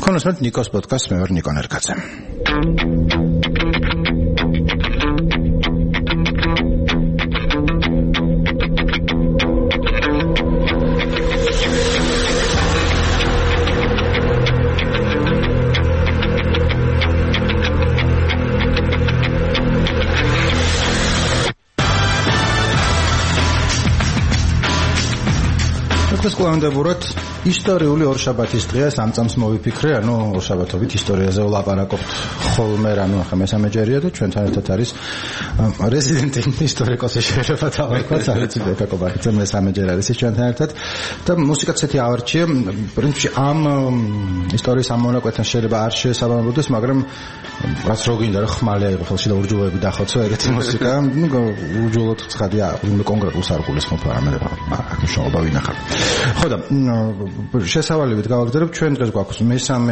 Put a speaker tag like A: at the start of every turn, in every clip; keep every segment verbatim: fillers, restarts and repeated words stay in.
A: თქვენ უსმენთ ნიკოს პოდკასტს, მე ვარ ნიკო ნერგაძე. სკოლამდებურად ისტორიული ორშაბათის დღეა, სამწამს მოვიფიქრე, ანუ ორშაბათობით ისტორიაზე ვლაპარაკობთ ხოლმე, ანუ ახლა მესამეჯერია და ჩვენთან ერთად არის რეზიდენტი ისტორიკოსი შეიძლება დავარქვათ, არიცი ბეკაკობაიძე მესამეჯერ არის ის ჩვენთან ერთად და მუსიკაც ესეთი ავარჩიე, პრინციპში ამ ისტორიის ამ მონაკვეთთან შეიძლება არ შეესაბამებოდეს, მაგრამ რაც რო გინდა რომ ხმალი აიღო ხელში და ურჯულოები დახოცო ეგეთი მუსიკა, ნუ ურჯულოდ ცხადია, იმ კონკრეტულ სარგულს მოფა ამერე აქ მშობა ვინახავ. ხო და შესავალებით გავაგზავნებ, ჩვენ დღეს გვაქვს მესამე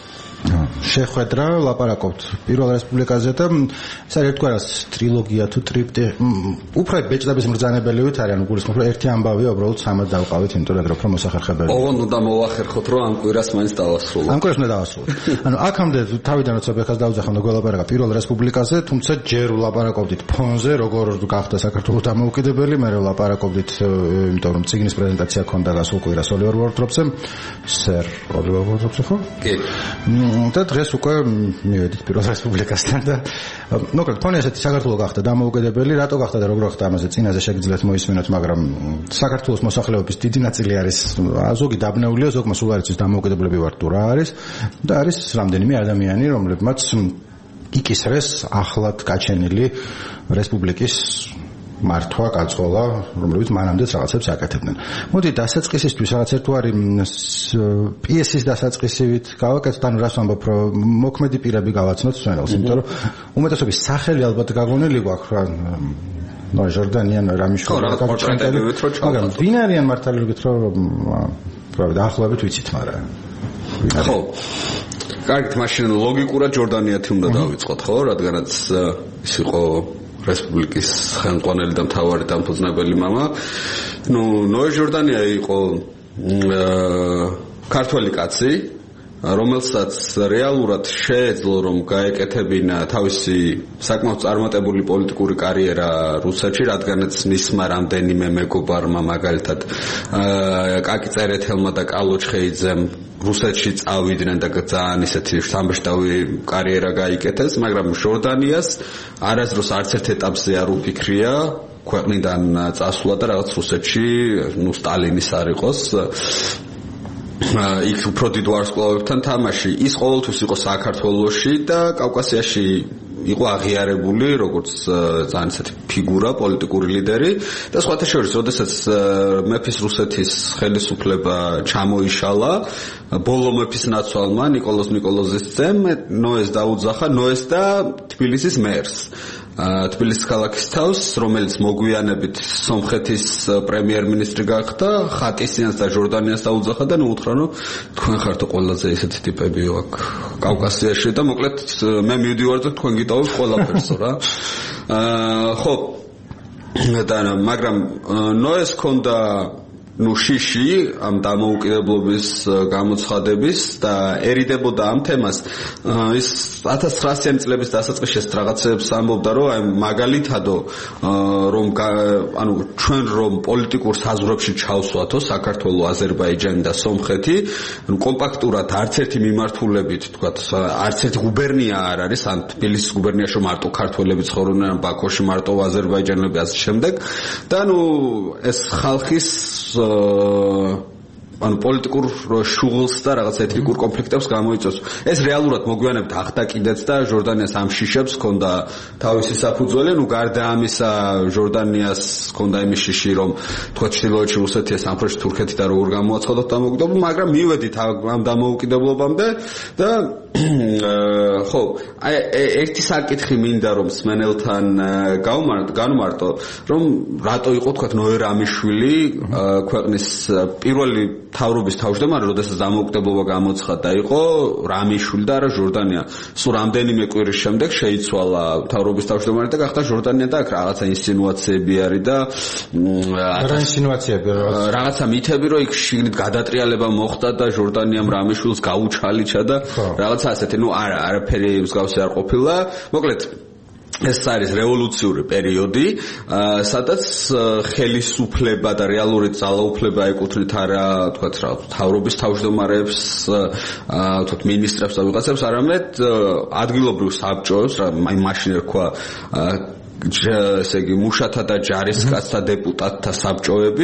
A: შეხვედრა, ლაპარაკობთ პირველ რესპუბლიკაზე და ეს არის ერთგვარად ტრილოგია თუ ტრიპტი, უფრო ბეჭდების მბრძანებელივით არის, ანუ გულისხმობ, რომ ერთი ამბავია უბრალოდ სამად დავყავით, იმიტომ რომ უფრო მოსახერხებელი.
B: ოღონდ უნდა მოვახერხოთ, რომ ამ კვირას მაინც დავასრულოთ.
A: ამ კვირას უნდა დავასრულოთ. ანუ აქამდე თავიდან როცა ბეხას დავძახავ და გველაპარაკა პირველ რესპუბლიკაზე, თუმცა ჯერ ვლაპარაკობდით ფონზე, როგორ გახდა საქართველოს დამოუკიდებელი, მე ვლაპარაკობდით, იმიტომ რომ წიგნის პრეზენტაცია ქონდა გასულ კვირას ოლივერ ვორდროპზე, სერ ოლივერ ვორდროპზე ხო?
B: კი.
A: და დღეს უკვე მივედით პირველ რესპუბლიკასთან და მოკლედ თქვენ ესეთი საქართველო გახდა დამოუკიდებელი, რატო გახდა და როგორ გახდა ამაზე წინაზე შეგიძლიათ მოისმინოთ, მაგრამ საქართველოს მოსახლეობის დიდი ნაწილი არის ზოგი დაბნეულია, ზოგმა სულ არ იცის დამოუკიდებლები ვარ თუ რა არის და არის რამდენიმე ადამიანი, რომლებმაც იკისრეს ახლად გაჩენილი რესპუბლიკის მართვა გაწყოლა, რომლებიც მანამდეც რაღაცებს აკეთებდნენ. მოდი დასაწყისისთვის რაღაც ერთგვარი პიესის დასაწყისივით გავაკეთოთ, ანუ რას ვამბობ, რომ მოქმედი პირები გავაცნოთ სვენელს, იმიტომ რომ უმეტესობის სახელი ალბათ გაგონილი გვაქვს რა ნო ჟორდანიან რამიშოვი
B: და პორტრეტებივით რო ჩავთვალოთ.
A: მაგრამ ვინ არიან მართალობით რომ რა დაახლოებით ვიცით, მაგრამ
B: ხო. კარგით, მაშინ ლოგიკურად ჯორდანიათი უნდა დავიწყოთ, ხო, რადგანაც ის იყო რესპუბლიკის ხელმძღვანელი და მთავარი დამფუძნებელი მამა. ნუ ნოე ჟორდანია იყო ქართველი კაცი, რომელსაც რეალურად შეეძლო რომ გაეკეთებინა თავისი საკმაოდ წარმატებული პოლიტიკური კარიერა რუსეთში, რადგანაც მისმა რამდენიმე მეგობარმა, მაგალითად კაკი წერეთელმა და კალო ჩხეიძემ რუსეთში წავიდნენ და ძალიან ისეთი სამბეშტავი კარიერა გაიკეთეს, მაგრამ ჟორდანიას არასდროს არც ერთ ეტაპზე არ უფიქრია ქვეყნიდან წასვლა და რაღაც რუსეთში ნუ სტალინის არ იყოს. იქ უფრო დიდ ვარსკვლავებთან თამაში. ის ყოველთვის იყო საქართველოში და კავკასიაში იყო აღიარებული როგორც ძალიან ისეთი ფიგურა, პოლიტიკური ლიდერი და სხვათა შორის, როდესაც მეფის რუსეთის ხელისუფლება ჩამოიშალა, ბოლო მეფის ნაცვალმა ნიკოლოზ ნიკოლოზის ძემ ნოეს დაუძახა, ნოეს და თბილისის მერს. თბილისის ქალაქის თავს, რომელიც მოგვიანებით სომხეთის პრემიერ-მინისტრი გახდა, ხატისიანს და ჟორდანიას დაუძახა და ნუ უთხრა, რომ თქვენ ხართ ყველაზე ისეთი ტიპები აქ კავკასიაში და მოკლედ მე მივდივარ და თქვენ გიტოვებთ ყველაფერს რა. ხო, და მაგრამ ნოეს ქონდა ნუ შიში ამ დამოუკიდებლობის გამოცხადების და ერიდებოდა ამ თემას. ის ათას ცხრაასიანი წლების დასაწყისში რაღაცებს ამბობდა, რომ აი მაგალითადო რომ ანუ ჩვენ რომ პოლიტიკურ საზღვრებში ჩავსვათო საქართველო, აზერბაიჯანი და სომხეთი, ანუ კომპაქტურად არც ერთი მიმართულებით, თქვათ, არც ერთი გუბერნია არ არის, ან თბილისის გუბერნიაში მარტო ქართველები ცხოვრობდნენ, ბაქოში მარტო აზერბაიჯანელები ასე შემდეგ და ნუ ეს ხალხის ანუ პოლიტიკურ შუღლს და რაღაც ეთნიკურ კონფლიქტებს გამოიწვევს. ეს რეალურად მოგვიანებით ახდა კიდეც და ჟორდანიას ამ შიშებს ჰქონდა თავისი საფუძველი, ნუ გარდა ამისა ჟორდანიას ჰქონდა იმის შიში, რომ თქვა ჩრდილოეთში რუსეთია, სამხრეთში თურქეთი და როგორ გამოაცხადოთ დამოუკიდებლობა, მაგრამ მივედით ამ დამოუკიდებლობამდე და ხო, აი ერთი საკითხი მინდა რომ სმენელთან განვმარტო, რომ რატო იყო თქვა ნოე რამიშვილი ქვეყნის პირველი თავრობის თავმჯდომარე, როდესაც დამოუკიდებლობა გამოცხადდა, იყო რამიშვილი და არა ჟორდანია. სულ რამდენიმე კვირის შემდეგ შეიცვალა თავრობის თავმჯდომარე და გახდა ჟორდანია და აქ რაღაცა ინსინუაციები არის და
A: რა ინსინუაციები
B: რაღაცა მითები, რომ იქ შიგნით გადატრიალება მოხდა და ჟორდანიამ რამიშვილს გაუჩალიჩა და რაღაცა ასეთი, ну არა, არაფერი მსგავსი არ ყოფილა. მოკლედ ეს არის რევოლუციური პერიოდი, სადაც ხელისუფლება და რეალური ძალაუფლება ეკუთვნით არა, თქვათ რა, თავრობის თავმჯდომარებს, თქვათ მინისტრებს და ვიღაცებს, არამედ ადგილობრივ საბჭოებს, რა მაშინ ერქვა ესე იგი მუშათა და ჯარისკაცთა დეპუტატთა საბჭოები.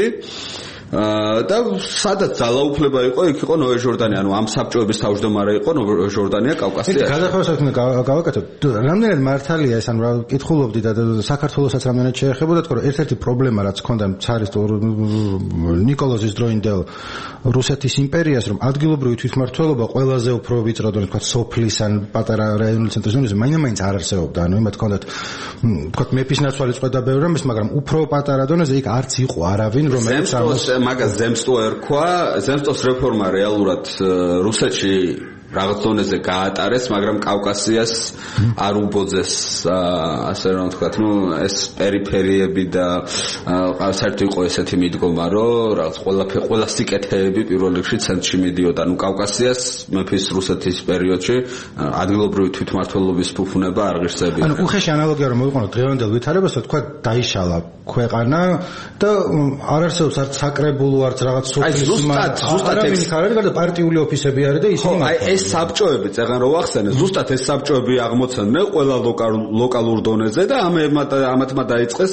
B: და სადაც ძალაუფლება იყო, იქ იყო ნოე ჟორდანია, ანუ ამ საბჭოების თავმჯდომარე იყო ნოე ჟორდანია კავკასიაში.
A: გადახევასაც უნდა გავაკეთოთ. რამდენად მართალია ეს, ანუ რა კითხულობდი და საქართველოსაც რამდენად შეეხებოდა, თქო, ერთ-ერთი პრობლემა რაც ჰქონდა ცარის ნიკოლოზის დროინდელ რუსეთის იმპერიას, რომ ადგილობრივი თვითმმართველობა ყველაზე უფრო ვიწროდო, თქვა სოფლის ან პატარა რაიონული ცენტრის ზონაზე მაინც-მაინც არ არსებობდა. ანუ იმათ ჰქონდათ, თქვა მეფის ნაცვალი წყვეტა ბევრ რამეს, მაგრამ უფრო პატარა დონეზე იქ არც იყო არავინ, რომელიც ამას
B: მაგას ზემსტო ერქვა, ზემსტოს რეფორმა რეალურად რუსეთში რაღაც დონეზე გაატარეს, მაგრამ კავკასიას არ უბოძეს, ასე რომ ვთქვათ, ну ეს პერიფერიები და საერთოდ იყო ესეთი მიდგომა, რომ რაღაც ყველაფერი ყველა სიკეთეები პირველ რიგში ცენტრში მიდიოდა, ну კავკასიას მეფის რუსეთის პერიოდში ადგილობრივი თვითმმართველობის ფუფუნება არ ღირსებია.
A: ანუ უხეში ანალოგია რომ მოვიყენოთ დღევანდელ ვითარებას, თქვა დაიშალა ქვეყანა და არ არსებობს არც საკრებულო, არც რაღაც სოფლის
B: ზუსტად ზუსტად
A: ეს არის გარდა პარტიული ოფისები არის და ისინი
B: ეს საბჭოები წეგან რო ვახსენე, ზუსტად ეს საბჭოები აღმოცენდნენ ყველა ლოკალურ დონეზე და ამათმა დაიწყეს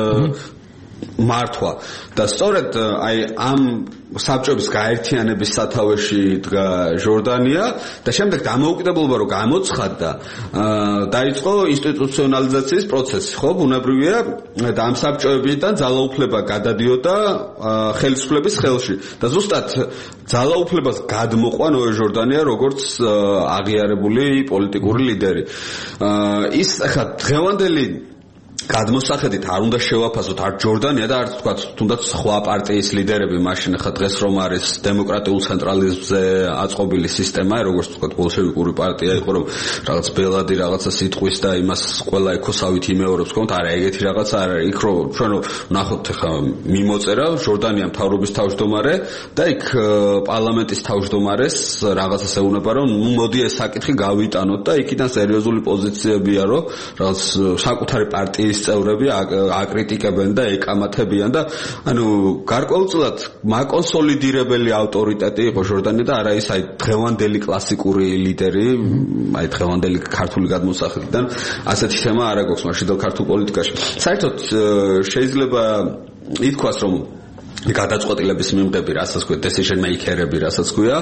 B: მართვა და სწორედ აი ამ საბჭოების გაერთიანების სათავეში დგა ჟორდანია და შემდეგ დამოუკიდებლობა რო გამოცხადდა, დაიწყო ინსტიტუციონალიზაციის პროცესი, ხო, ბუნებრივია და ამ საბჭოებიდან ძალაუფლება გადადიოდა ხელისუფლების ხელში და ზუსტად ძალაუფლებას გადმოყვა ნოე ჟორდანია როგორც აღიარებული პოლიტიკური ლიდერი. ის ახლა დღევანდელი გადმოსახედით არ უნდა შევაფასოთ არ ჯორდანია და არ თქვათ თუნდაც სხვა პარტიის ლიდერები მაშინ ახლა დღეს რომ არის დემოკრატიულ ცენტრალიზმზე აწყობილი სისტემა, როგორც თქვათ ბოლშევიკური პარტია იყო, რომ რაღაც ბელადი რაღაცა სიტყვის და იმას ყველა ეკოსავით იმეორებს, თქო, არა ეგეთი რაღაც არ არის. იქ რომ ჩვენ ნახოთ ახლა მიმოწერა ჟორდანია მთავრობის თავმჯდომარე და იქ პარლამენტის თავმჯდომარეს რაღაცას ეუბნება, რომ ნუ მოდი ეს საკითხი გავიტანოთ და იქიდან სერიოზული პოზიციებია, რომ რაღაც საკუთარი პარტიის წევრები აკრიტიკებენ და ეკამათებიან და ანუ გარკვეულწილად მაკონსოლიდირებელი ავტორიტეტი იყო ჟორდანია და არა ის აი დღევანდელი კლასიკური ლიდერი, აი დღევანდელი ქართული გადმოსახედიდან ასეთი თემა არ აქვს მაშინდელ ქართულ პოლიტიკაში. საერთოდ შეიძლება ითქვას, რომ გადაწყვეტილების მიმღები, რასაც ქვია decision maker-ები, რასაც ქვია,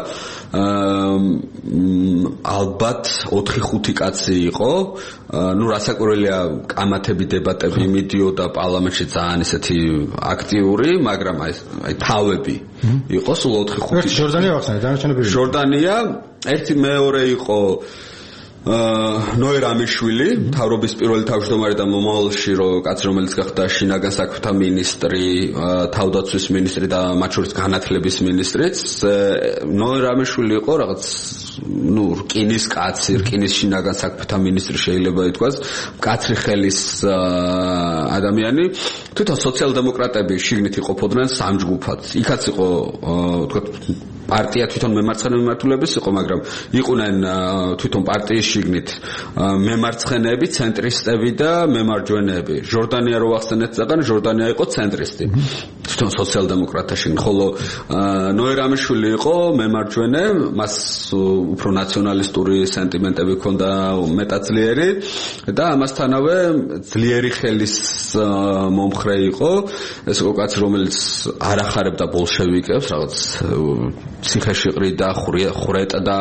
B: ალბათ ოთხი ხუთი კაცი იყო, ну რასაკვირველია კამათები დებატები მიდიოდა პარლამენტში ძალიან ესეთი აქტიური, მაგრამ აი აი თავები იყო სულ ოთხი ხუთი.
A: ჟორდანია ვახსენე, დანარჩენები.
B: ჟორდანია, ერთი მეორე იყო ნოე რამიშვილი, თავრობის პირველი თავმჯდომარე და მომავალში რო კაცი რომელიც გახდა შინაგან საქმეთა მინისტრი, თავდაცვის მინისტრი და მათ შორის განათლების მინისტრიც. ნოე რამიშვილი იყო რაღაც ну რკინის კაცი, რკინის შინაგან საქმეთა მინისტრი შეიძლება ითქვას, მკაცრი ხელის ადამიანი. თვითონ სოციალ-დემოკრატები შიგნით იყოფოდნენ სამ ჯგუფად. იქაც იყო თქვათ პარტია თვითონ მემარცხენე მიმართულების იყო, მაგრამ იყვნენ თვითონ პარტიის შიგნით მემარცხენეები, ცენტრისტები და მემარჯვენეები. ჟორდანია რო ვახსენეთ წეგან, ჟორდანია იყო ცენტრისტი. თვითონ სოციალ-დემოკრატთა შიგნით, ხოლო ნოე რამიშვილი იყო მემარჯვენე, მას უფრო ნაციონალისტური სენტიმენტები ჰქონდა მეტად ძლიერი და ამასთანავე ძლიერი ხელის მომხრე იყო. ეს იყო კაცი, რომელიც არ ახარებდა ბოლშევიკებს, რაღაც ციხეში ყრიდა, ხვრეტდა,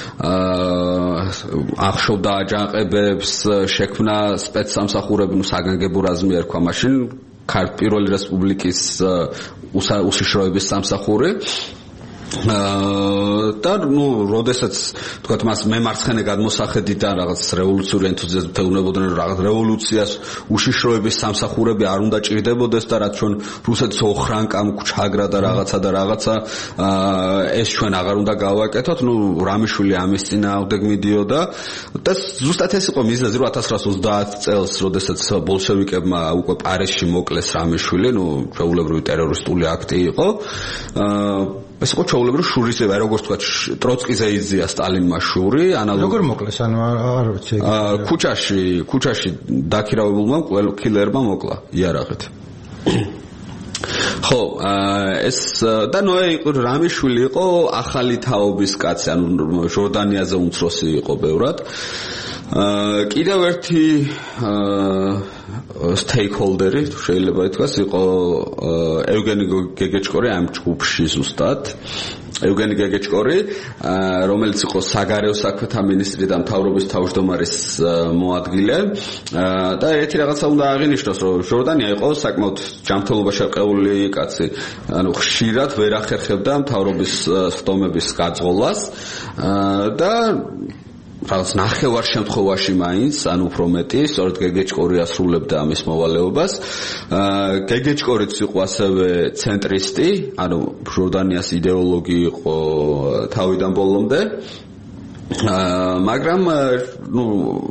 B: ახშობდა აჯანყებებს, შექმნა სპეცსამსახურები, ნუ საგანგებო რაზმი ერქვა მაშინ, ქართული პირველი რესპუბლიკის უშიშროების სამსახური. და ნუ როდესაც თქვათ მას მემარცხენე გადმოსახედიდან რაღაც რევოლუციური ენთუზიაზმი თეუნებოდნენ რომ რაღაც რევოლუციას უშიშროების სამსახურები არ უნდა ჭირდებოდეს და რაც ჩვენ რუსეთის ოხრანკამ ჩაგრა და რაღაცა და რაღაცა ეს ჩვენ აღარ უნდა გავაკეთოთ ნუ რამიშვილი ამის წინააღმდეგ მიდიოდა და ზუსტად ეს იყო მიზეზი რომ ათას ცხრაას ოცდაათ წელს როდესაც ბოლშევიკებმა უკვე პარიზში მოკლეს რამიშვილი ნუ ჩვეულებრივი ტერორისტული აქტი იყო ეს იყო ჩვეულებრივი შურისება როგორც თქვა ტროცკიზე იზია სტალინმა შური ანალოგი
A: როგორ მოკლეს ანუ არ ვიცი
B: ქუჩაში ქუჩაში დაქირავებულმა კილერმა მოკლა იარაღით ხო ეს და ნოე რამიშვილი იყო ახალი თაობის კაცი ანუ ჟორდანიაზე უმცროსი იყო ბევრად კიდევ ერთი stakeholder-ი შეიძლება ითქვას იყო ევგენი გეგეჭკორი ამ ჯგუფში ზუსტად ევგენი გეგეჭკორი რომელიც იყო საგარეო საქმეთა მინისტრი და მთავრობის თავმჯდომარის მოადგილე და ერთი რაღაცა უნდა აღინიშნოს რომ ჟორდანია იყო საკმაოდ ჯანმრთელობაში შეყეული კაცი ანუ ხშირად ვერ ახერხებდა მთავრობის ხდომების გაძღოლას და რაღაც ნახევარ შემთხვევაში მაინც ან უფრო მეტი სწორედ გეგეჭკორი ასრულებდა ამის მოვალეობას გეგეჭკორიც იყო ასევე ცენტრისტი ანუ ჟორდანიას იდეოლოგი იყო თავიდან ბოლომდე მაგრამ ნუ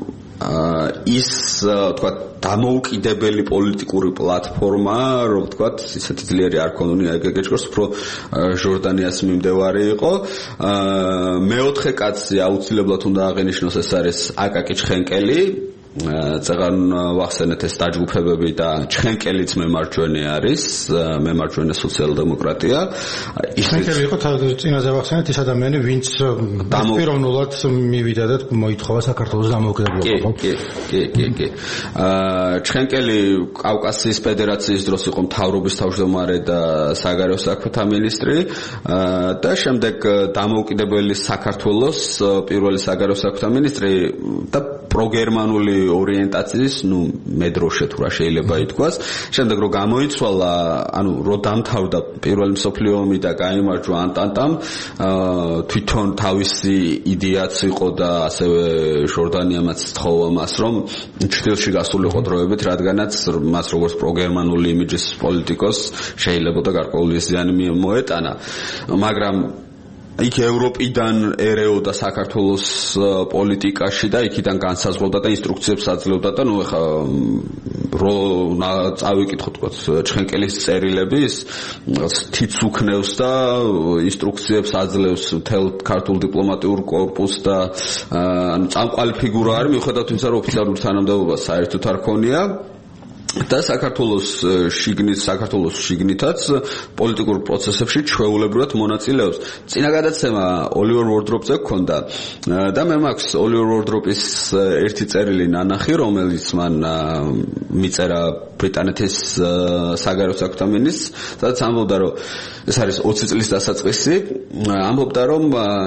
B: ის თქვა დამოუკიდებელი პოლიტიკური პლატფორმა რომ თქვა ისეთი ძლიერი არ ქონია გეგეჭკორს უფრო ჟორდანიას მიმდევარი იყო მეოთხე კაცი აუცილებლად უნდა აღინიშნოს ეს არის აკაკი ჩხენკელი წეგან ვახსენეთ ეს დაჯგუფებები და ჩხენკელიც მემარჯვენე არის მემარჯვენე სოციალ-დემოკრატია
A: ჩხენკელი იყო წინაზე ვახსენეთ ის ადამიანი ვინც პიროვნულად მივიდა და მოითხოვა საქართველოს დამოუკიდებლობა
B: კი კი კი კი ჩხენკელი კავკასიის ფედერაციის დროს იყო მთავრობის თავმჯდომარე და საგარეო საქმეთა მინისტრი და შემდეგ დამოუკიდებელი საქართველოს პირველი საგარეო საქმეთა მინისტრი და პროგერმანული ორიენტაციის, ну, მედროშე თუ რა შეიძლება ითქვას. შემდეგ რომ გამოიცვალა, ანუ რომ დამთავრდა პირველი მსოფლიო ომი და გაიმარჯვა ანტანტამ, თვითონ თავისი იდეაც იყო და ასევე ჟორდანიამაც თხოვა მას, რომ ჩრდილში გასულიყო დროებით, რადგანაც მას როგორც პროგერმანული იმიჯის პოლიტიკოს შეიძლება და გარკვეული ზიანი მოეტანა. მაგრამ იქ ევროპიდან ერეოდა საქართველოს პოლიტიკაში და იქიდან განსაზღვრავდა და ინსტრუქციებს აძლევდა და ნუ ეხა რო წავიკითხოთ თქო ჩხენკელის წერილები ის თიც უქნევს და ინსტრუქციებს აძლევს მთელ ქართულ დიპლომატიურ კორპუსს და ანუ წამყვალი ფიგურა არის მიუხედავად იმისა რომ ოფიციალური თანამდებობა საერთოდ არ ქონია და საქართველოს შიგნით საქართველოს შიგნითაც პოლიტიკურ პროცესებში ჩვეულებრივად მონაწილეობს. წინა გადაცემა ოლივერ ვორდროპზე გქონდა და მე მაქვს ოლივერ ვორდროპის ერთი წერილი ნანახი, რომელიც მან მიწერა ბრიტანეთის საგარეო საქმეთა მინისტრს, სადაც ამბობდა, რომ ეს არის ოცი წლის დასაწყისი, ამბობდა, რომ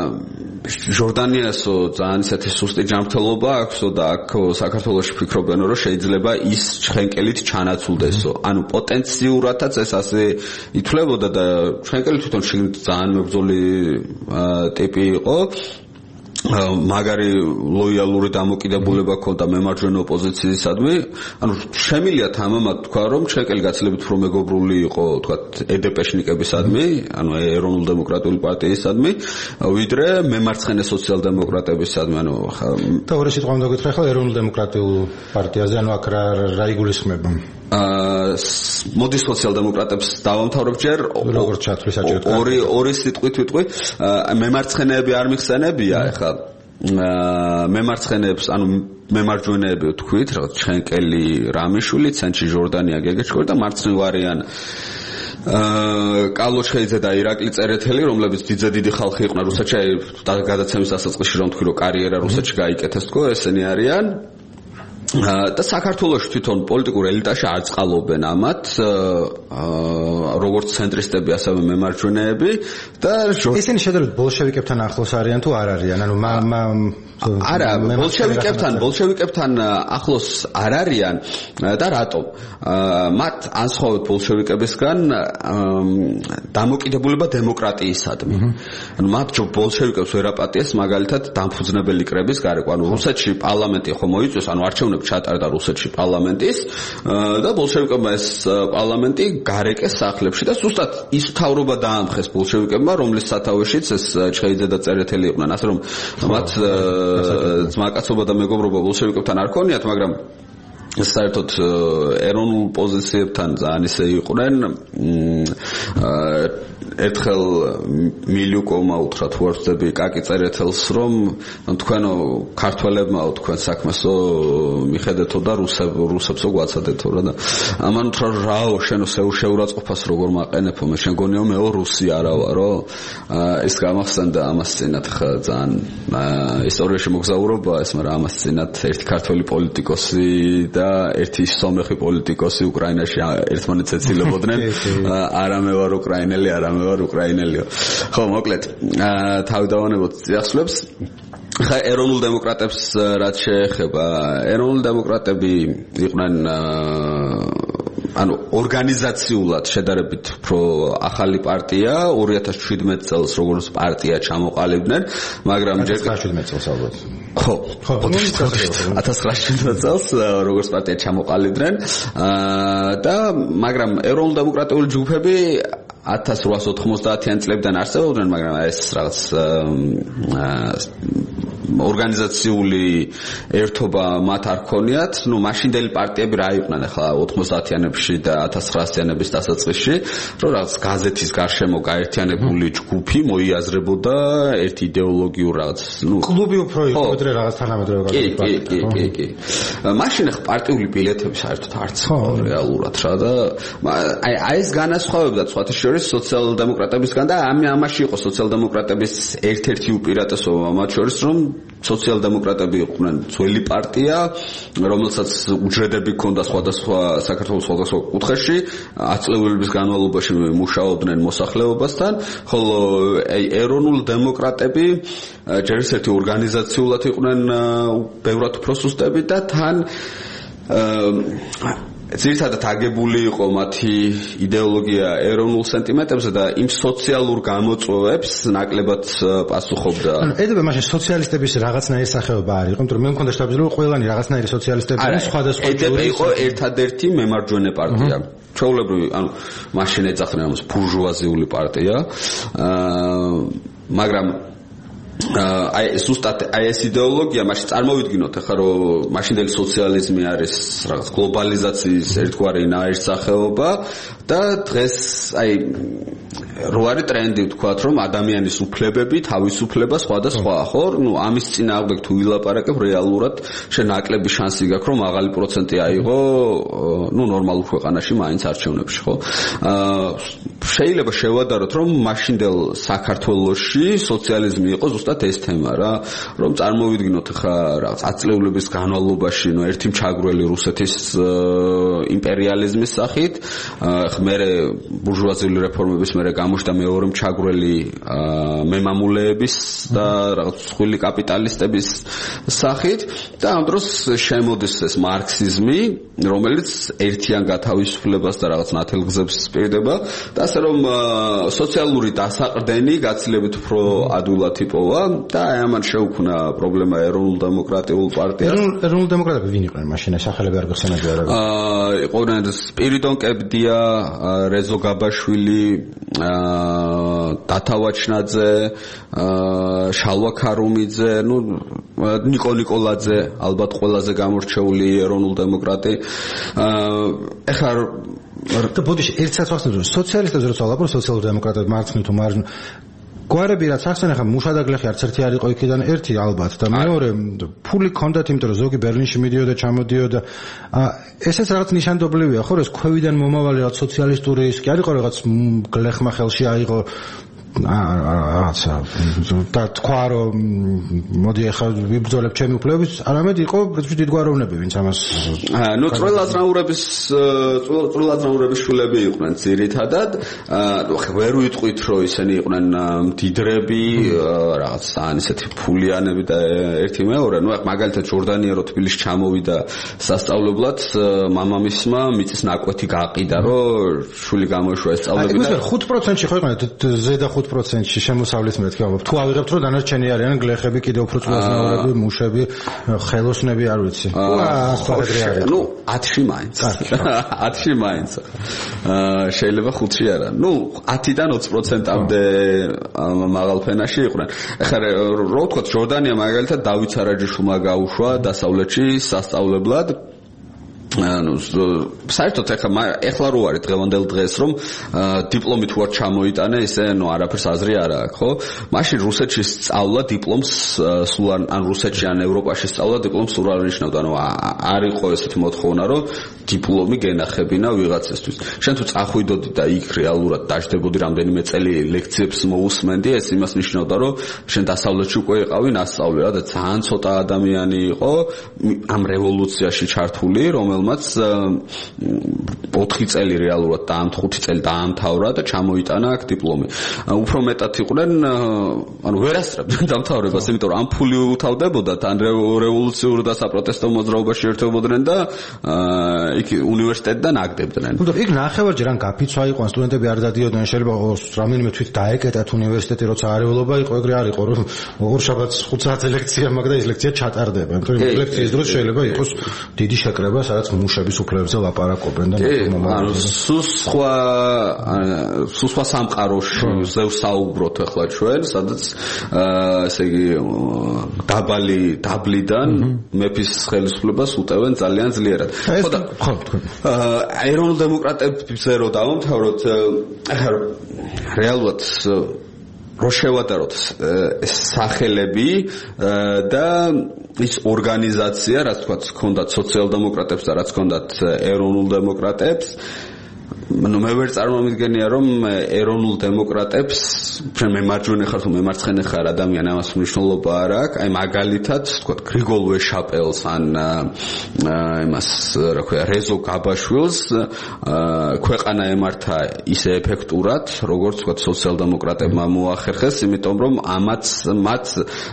B: ჟორდანიასო ძალიან ისეთი სუსტი ჯანმრთელობა აქვსო და აქ საქართველოში ფიქრობენ, რომ შეიძლება ის ჩხენკელით ჩანაცვლდესო. ანუ პოტენციურადაც ეს ასე ითვლებოდა და ჩხენკელი თვითონ შიგნით ძალიან მებრძოლი ტიპი იყო. მაგარი ლოიალური დამოკიდებულება ჰქონდა მემარჯვენე ოპოზიციისადმი. ანუ შემილია თამამად თქვა, რომ ჩხენკელი გაცილებით უფრო მეგობრული იყო, თქვა, ე დე პე-შნიკებისადმი, ანუ ეროვნულ დემოკრატიული პარტიისადმი, ვიდრე მემარცხენე სოციალ-დემოკრატებისადმი, ანუ
A: და ორი სიტყვა უნდა გითხრა ახლა ეროვნულ დემოკრატიულ პარტიაზე, ანუ აქ რა რა იგულისხმება?
B: აა მოდი სოციალ-დემოკრატებს დავამთავრებ ჯერ
A: როგორც ჩათვლის საჭირო
B: ორი ორი სიტყვით ვიტყვი მემარცხენეები არ მიხსენებია ეხლა მემარცხენეებს ანუ მემარჯვენეები ვთქვით რაღაც ჩხენკელი რამიშვილი ცენტრში ჟორდანია გეგეჭკორი და მარცხნივ არიან კალოჩხეიძე და ირაკლი წერეთელი, რომლებიც დიდზე დიდი ხალხი იყვნენ რუსეთში, გადაცემის დასაწყისში რომ თქვი რომ კარიერა რუსეთში გაიკეთეს თქო, ესენი არიან და საქართველოში თვითონ პოლიტიკურ ელიტაში არ წყალობენ ამათ როგორც ცენტრისტები ასევე მემარჯვენეები და
A: ისინი შედარებით ბოლშევიკებთან ახლოს არიან თუ არ არიან ანუ
B: არა ბოლშევიკებთან ბოლშევიკებთან ახლოს არ არიან და რატომ მათ ანსხვავებთ ბოლშევიკებისგან დამოკიდებულება დემოკრატიისადმი ანუ მათ ბოლშევიკებს ვერ აპატიეს მაგალითად დამფუძნებელი კრების გარეკვა ანუ რუსეთში პარლამენტი ხო მოიწვიეს ანუ არჩევნები ჩატარდა რუსეთში პარლამენტის და ბოლშევიკებმა ეს პარლამენტი გარეკეს სახლებში და ზუსტად ის მთავრობა დაამხეს ბოლშევიკებმა რომლის სათავეშიც ეს ჩხეიძე და წერეთელი იყვნენ ასე რომ მათ ძმაკაცობა და მეგობრობა ბოლშევიკებთან არ ქონიათ მაგრამ საერთოდ ეროვნულ პოზიციებთან ძალიან ისე იყვნენ ერთხელ მილიუკოვმა უთხრა თუ არ ვწდები კაკი წერეთელს რომ თქვენო ქართველებმა თქვენ საქმესო მიხედეთო და რუსებ რუსებსო გვაცადეთო რა და ამან უთხრა რაო შენო შეურაცხყოფას როგორ მაყენებო მე შენ გონიო მეო რუსი არა ვარო ეს გამახსენდა ამას წინათ ხა ძალიან ისტორიაში მოგზაურობა ეს მაგრამ ამას წინათ ერთი ქართველი პოლიტიკოსი და ერთი სომეხი პოლიტიკოსი უკრაინაში ერთმანეთს ეცილებოდნენ არა მე ვარ უკრაინელი არა მე ვარ უკრაინელიო ხო მოკლედ თავი დავანებოთ წიაღსვლებს ხა ეროვნულ დემოკრატებს რაც შეეხება ეროვნულ დემოკრატები იყვნენ ანუ ორგანიზაციულად შედარებით უფრო ახალი პარტია ორი ათას შვიდმეტ წელს როგორც პარტია ჩამოყალიბდნენ მაგრამ ჯერ
A: შვიდმეტ წელს ალბათ
B: ხო ხო ათას შვიდმეტ წელს როგორც პარტია ჩამოყალიბდნენ და მაგრამ ეროვნულ დემოკრატიული ჯგუფები ათას რვაასი ოთხმოცდაათიან წლებიდან არსებობდნენ მაგრამ ეს რაღაც ორგანიზაციული ერთობა მათ არ ქონიათ ნუ მაშინდელი პარტიები რა იყვნენ ახლა ოთხმოცდაათიანებში და ათას ცხრაასიანების დასაწყისში რომ რაღაც გაზეთის გარშემო გაერთიანებული ჯგუფი მოიაზრებოდა ერთ იდეოლოგიურ რაღაც ნუ
A: კლუბი უფრო იყო ვიდრე რაღაც თანამედროვე
B: გაზეთი კი კი კი კი მაშინ ახლა პარტიული ბილეთები საერთოდ არც რეალურად რა და აი აი ეს განასხვავებდა სხვათა შორის სოციალ-დემოკრატებისგან და ამ ამაში იყო სოციალ-დემოკრატების ერთ-ერთი უპირატესობა მათ შორის რომ სოციალ-დემოკრატები იყვნენ ძველი პარტია რომელსაც უჯრედები ჰქონდა სხვადასხვა საქართველოს სხვადასხვა კუთხეში ათწლეულების განმავლობაში მუშაობდნენ მოსახლეობასთან ხოლო ეროვნულ დემოკრატები ჯერ ისეთი ორგანიზაციულად იყვნენ ბევრად უფრო სუსტები და თან ძირითადად აგებული იყო მათი იდეოლოგია ეროვნულ სენტიმენტებზე და იმ სოციალურ გამოწვევებს ნაკლებად პასუხობდა.
A: ანუ ედებ მაშინ სოციალისტების რაღაცნაირი სახეობა არის, იმიტომ რომ მე მქონდა შტაბიძე ყველანი რაღაცნაირი სოციალისტები სხვადასხვა
B: ედებ იყო ერთადერთი მემარჯვენე პარტია. ჩვეულებრივი, ანუ მაშინ ეძახდნენ ამას ბურჟუაზიული პარტია. აა მაგრამ აი ზუსტად აი ეს იდეოლოგია მაშინ წარმოვიდგინოთ ახლა რომ მაშინდელი სოციალიზმი არის რაღაც გლობალიზაციის ერთგვარი ნაირსახეობა და დღეს აი რო არის ტრენდი ვთქვათ რომ ადამიანის უფლებები თავისუფლება სხვადასხვა ხო ნუ ამის წინააღმდეგ თუ ვილაპარაკებ რეალურად შენ ნაკლები შანსი გაქვს რომ მაღალი პროცენტი აიღო ნუ ნორმალურ ქვეყანაში მაინც არჩევნებში ხო შეიძლება შევადაროთ რომ მაშინდელ საქართველოში სოციალიზმი იყო ზუსტად ეს თემა რა რომ წარმოვიდგინოთ ხა რაღაც ათწლეულების განმავლობაში ნუ ერთი მჩაგვრელი რუსეთის იმპერიალიზმის სახით ხა მერე ბურჟუაზიული რეფორმების მერე გამოჩნდა მეორე მჩაგვრელი მემამულეების და რაღაც სხვილი კაპიტალისტების სახით და ამ დროს შემოდის ეს მარქსიზმი რომელიც ერთიან გათავისუფლებას და რაღაც ნათელგზებს სპირდება და ასე რომ სოციალური დასაყრდენი გაცილებით უფრო ადვილად იპოვა და აი ამან შეუქმნა პრობლემა ეროვნულ დემოკრატიულ პარტიას.
A: ეროვნულ დემოკრატები ვინ იყვნენ მაშინ სახელები არ გახსენებია რა?
B: აა იყვნენ სპირიდონ კებდია, რეზო გაბაშვილი, აა დათავაჩნაძე, აა შალვა ქარუმიძე, ნუ ნიკო ნიკოლაძე, ალბათ ყველაზე გამორჩეული ეროვნულ დემოკრატი. აა ეხლა
A: და ბოდიში ერთსაც ვახსენებ რომ სოციალისტებს როცა ვალაპარაკობ სოციალურ დემოკრატებს მარცხნივ თუ მარჯვნივ გვარები რაც ახსენე ხა მუშადაგლეხი არც ერთი არ იყო იქიდან ერთი ალბათ და მეორე ფული ქონდათ იმიტომ რომ ზოგი ბერლინში მიდიოდა ჩამოდიოდა ესეც რაღაც ნიშანდობლივია ხო რომ ეს ქვევიდან მომავალი რაღაც სოციალისტური ის კი არ იყო რაღაც გლეხმა ხელში აიღო რაღაცა და თქვა რომ მოდი ახლა ვიბრძოლებ ჩემი უფლებების, არამედ იყო პრინციპში დიდგვაროვნები, ვინც ამას
B: ნუ წვრილაზნაურების წვრილაზნაურების შვილები იყვნენ ძირითადად. ვერ ვიტყვით რომ ისინი იყვნენ მდიდრები, რაღაც ან ისეთი ფულიანები და ერთი მეორე. ნუ ახლა მაგალითად ჯორდანია რო თბილისში ჩამოვიდა სასწავლებლად, მამამისმა მიწის ნაკვეთი გაყიდა, რომ შვილი გამოიშვა ესწავლებინა.
A: აი, ხუთ პროცენტში ხო იყავით ზედა ხუთ პროცენტში შემოსავლით მეთქი. თუ ავიღებთ რომ დანარჩენი არიან გლეხები, კიდევ უფრო წვრილაზნაურები, მუშები, ხელოსნები, არ ვიცი.
B: ნუ ათში მაინც. ათში მაინც. აა შეიძლება ხუთში არა. ნუ ათიდან ოცი პროცენტამდე მაღალ ფენაში იყვნენ. ეხლა რო ვთქვათ ჯორდანია მაგალითად დავით სარაჯიშვილმა გაუშვა დასავლეთში სასწავლებლად. ანუ საერთოდ ეხლა ეხლა რო არის დღევანდელ დღეს რომ დიპლომი თუ არ ჩამოიტანე ისე ნუ არაფერს აზრი არ აქვს ხო მაშინ რუსეთში სწავლა დიპლომს სულ ან რუსეთში ან ევროპაში სწავლა დიპლომს სულ არ ნიშნავდა ანუ არ იყო ესეთი მოთხოვნა რომ დიპლომი გენახებინა ვიღაცისთვის შენ თუ წახვიდოდი და იქ რეალურად დაждდებოდი რამდენიმე წელი ლექციებს მოусმენდი ეს იმას ნიშნავდა რომ შენ დასავლეთში უკვე იყავი ნასწავლი რა და ძალიან ცოტა ადამიანი იყო ამ რევოლუციაში ჩართული რომელმაც ოთხი წელი რეალურად დაამთავრა ხუთი წელი დაამთავრა და ჩამოიტანა აქ დიპლომი უფრო მეტად იყვნენ ანუ ვერასწრებდნენ დამთავრებას იმიტომ რომ ამ ფული უთავდებოდათ ან რევოლუციურ და საპროტესტო მოძრაობაში ერთობოდნენ და იქ უნივერსიტეტიდან აგდებდნენ.
A: თუმცა იქ ნახევარჯერ ან გაფიცვა იყო ან სტუდენტები არ დადიოდნენ შეიძლება რამენიმე თვით დაეკეტათ უნივერსიტეტი როცა არეულობა იყო ეგრე არ იყო რომ ორ შაბათს ხუთ საათზე ლექცია მაგ და ეს ლექცია ჩატარდება. იმიტომ რომ ლექციის დროს შეიძლება იყოს დიდი შეკრება სადაც მუშების უფლებებზე ლაპარაკობენ და
B: ანუ სხვა სხვა სამყაროში ზევსაუბროთ ახლა ჩვენ სადაც ესე იგი დაბალი დაბლიდან მეფის ხელისუფლებას უტევენ ძალიან ძლიერად. ხო და ეროვნულ დემოკრატებზე რო დავამთავროთ რეალურად რო შევატაროთ სახელები და ის ორგანიზაცია რაც თქვა ჰქონდათ სოციალ-დემოკრატებს და რაც ჰქონდათ ეროვნულ დემოკრატებს ну მე ვერ წარმომიდგენია რომ ეროვნულ დემოკრატებს ჩვენ მემარჯვენე ხარ თუ მემარცხენე ხარ ადამიანი ამას მნიშვნელობა არ აქვს აი მაგალითად თქვა გრიგოლ ვეშაპელს ან იმას რა ქვია რეზო გაბაშვილს ქვეყანა ემართა ისე ეფექტურად როგორც თქვა სოციალ-დემოკრატებმა მოახერხეს იმიტომ რომ ამაც მათ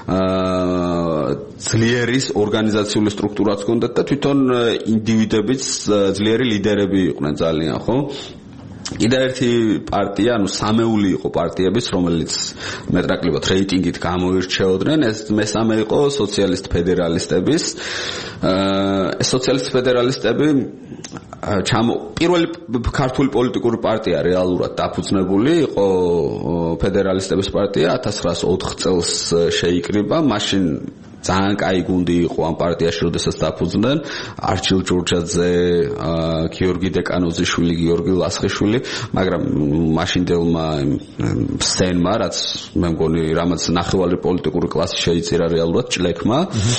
B: ძლიერი ორგანიზაციული სტრუქტურაც ჰქონდათ და თვითონ ინდივიდებიც ძლიერი ლიდერები იყვნენ ძალიან ხო კიდე ერთი პარტია, ანუ სამეული იყო პარტიების, რომელიც მეტნაკლებად რეიტინგით გამოირჩეოდნენ, ეს მესამე იყო სოციალისტ ფედერალისტების. ეს სოციალისტ ფედერალისტები ჩამო პირველი ქართული პოლიტიკური პარტია რეალურად დაფუძნებული იყო ფედერალისტების პარტია ათას ცხრაას ოთხ წელს შეიკრიბა, მაშინ ძალიან კაი გუნდი იყო ამ პარტიაში, როდესაც დაფუძნდნენ არჩილ ჯორჯაძე, გიორგი დეკანოზიშვილი, გიორგი ლასხიშვილი, მაგრამ მაშინდელმა სცენმა, რაც მე მგონი, რამაც ნახევარი პოლიტიკური კლასი შეიწირა რეალურად ჭლექმა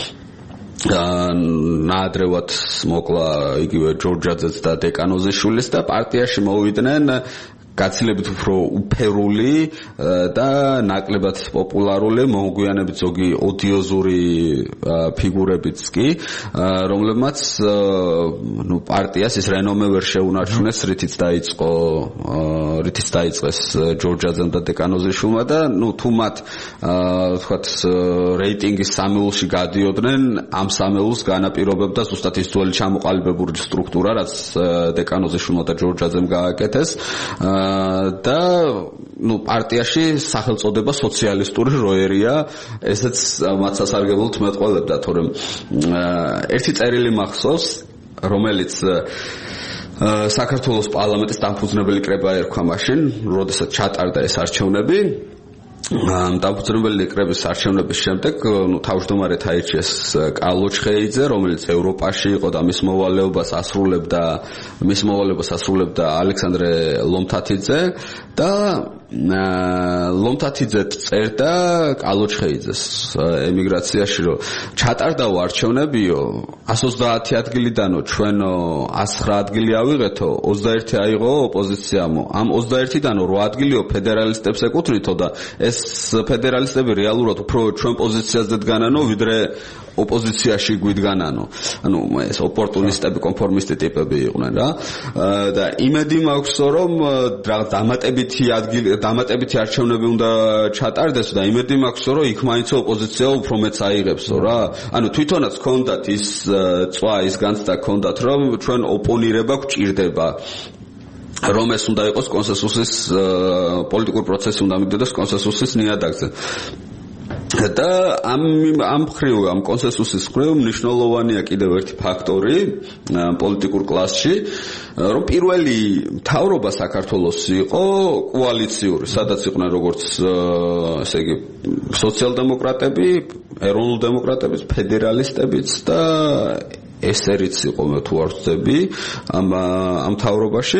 B: ნაადრევად მოკლა იგივე ჯორჯაძეც და დეკანოზიშვილის და პარტიაში მოვიდნენ გაცილებით უფრო უფერული და ნაკლებად პოპულარული მოგვიანებით ზოგი ოდიოზური ფიგურებიც კი რომლებმაც ნუ პარტიას ის რენომე ვერ შეუნარჩუნეს რითიც დაიწყო რითიც დაიწყეს ჯორჯაძემ და დეკანოზიშვილმა და ნუ თუ მათ ვთქვათ რეიტინგის სამეულში გადიოდნენ ამ სამეულს განაპირობებდა ზუსტად ის ძველი ჩამოყალიბებული სტრუქტურა რაც დეკანოზიშვილმა და ჯორჯაძემ გააკეთეს და ნუ პარტიაში სახელწოდება სოციალისტური როერია ესეც მათ სასარგებლოდ მეტყველებდა თორემ ერთი წერილი მახსოვს რომელიც საქართველოს პარლამენტის დამფუძნებელი კრება ერქვა მაშინ როდესაც ჩატარდა ეს არჩევნები დამფუძნებელი კრების არჩევნების შემდეგ ნუ თავმჯდომარედ აირჩიეს კალო ჩხეიძე რომელიც ევროპაში იყო და მის მოვალეობას ასრულებდა მის მოვალეობას ასრულებდა ალექსანდრე ლომთათიძე და ლომთათიძე წერდა კალოჩხეიძეს ემიგრაციაში რომ ჩატარდაო არჩევნებიო εκατს ოცდაათი ადგილიდანო ჩვენო εκατს ცხრა ადგილი ავიღეთო ოცდაერთი აიღო ოპოზიციამო ამ ოცდაერთიდანო რვა ადგილიო ფედერალისტებს ეკუთვნითო და ეს ფედერალისტები რეალურად უფრო ჩვენ პოზიციაზე დგანანო ვიდრე ოპოზიციაში გვიდგანანო ანუ ეს ოპორტუნისტები კონფორმისტი ტიპები იყვნენ რა და იმედი მაქვს რომ რაღაც დამატებითი ადგილი დამატებითი არჩევნები უნდა ჩატარდეს და იმედი მაქვს რომ იქ მაინც ოპოზიცია უფრო მეც აიღებსო რა ანუ თვითონაც ქონდათ ის წვა ის განცდა ქონდათ რომ ჩვენ ოპონირება გვჭირდება რომ ეს უნდა იყოს კონსენსუსის პოლიტიკური პროცესი უნდა მიდიოდეს კონსენსუსის ნიადაგზე და ამ ამ ხრივ ამ კონსენსუსის ხრივ მნიშვნელოვანია კიდევ ერთი ფაქტორი პოლიტიკურ კლასში რომ პირველი მთავრობა საქართველოს იყო კოალიციური სადაც იყვნენ როგორც ესე იგი სოციალ-დემოკრატები ეროვნულ დემოკრატებიც ფედერალისტებიც და ესერიც იყო მე თუ არ ვწდები ამ ამ მთავრობაში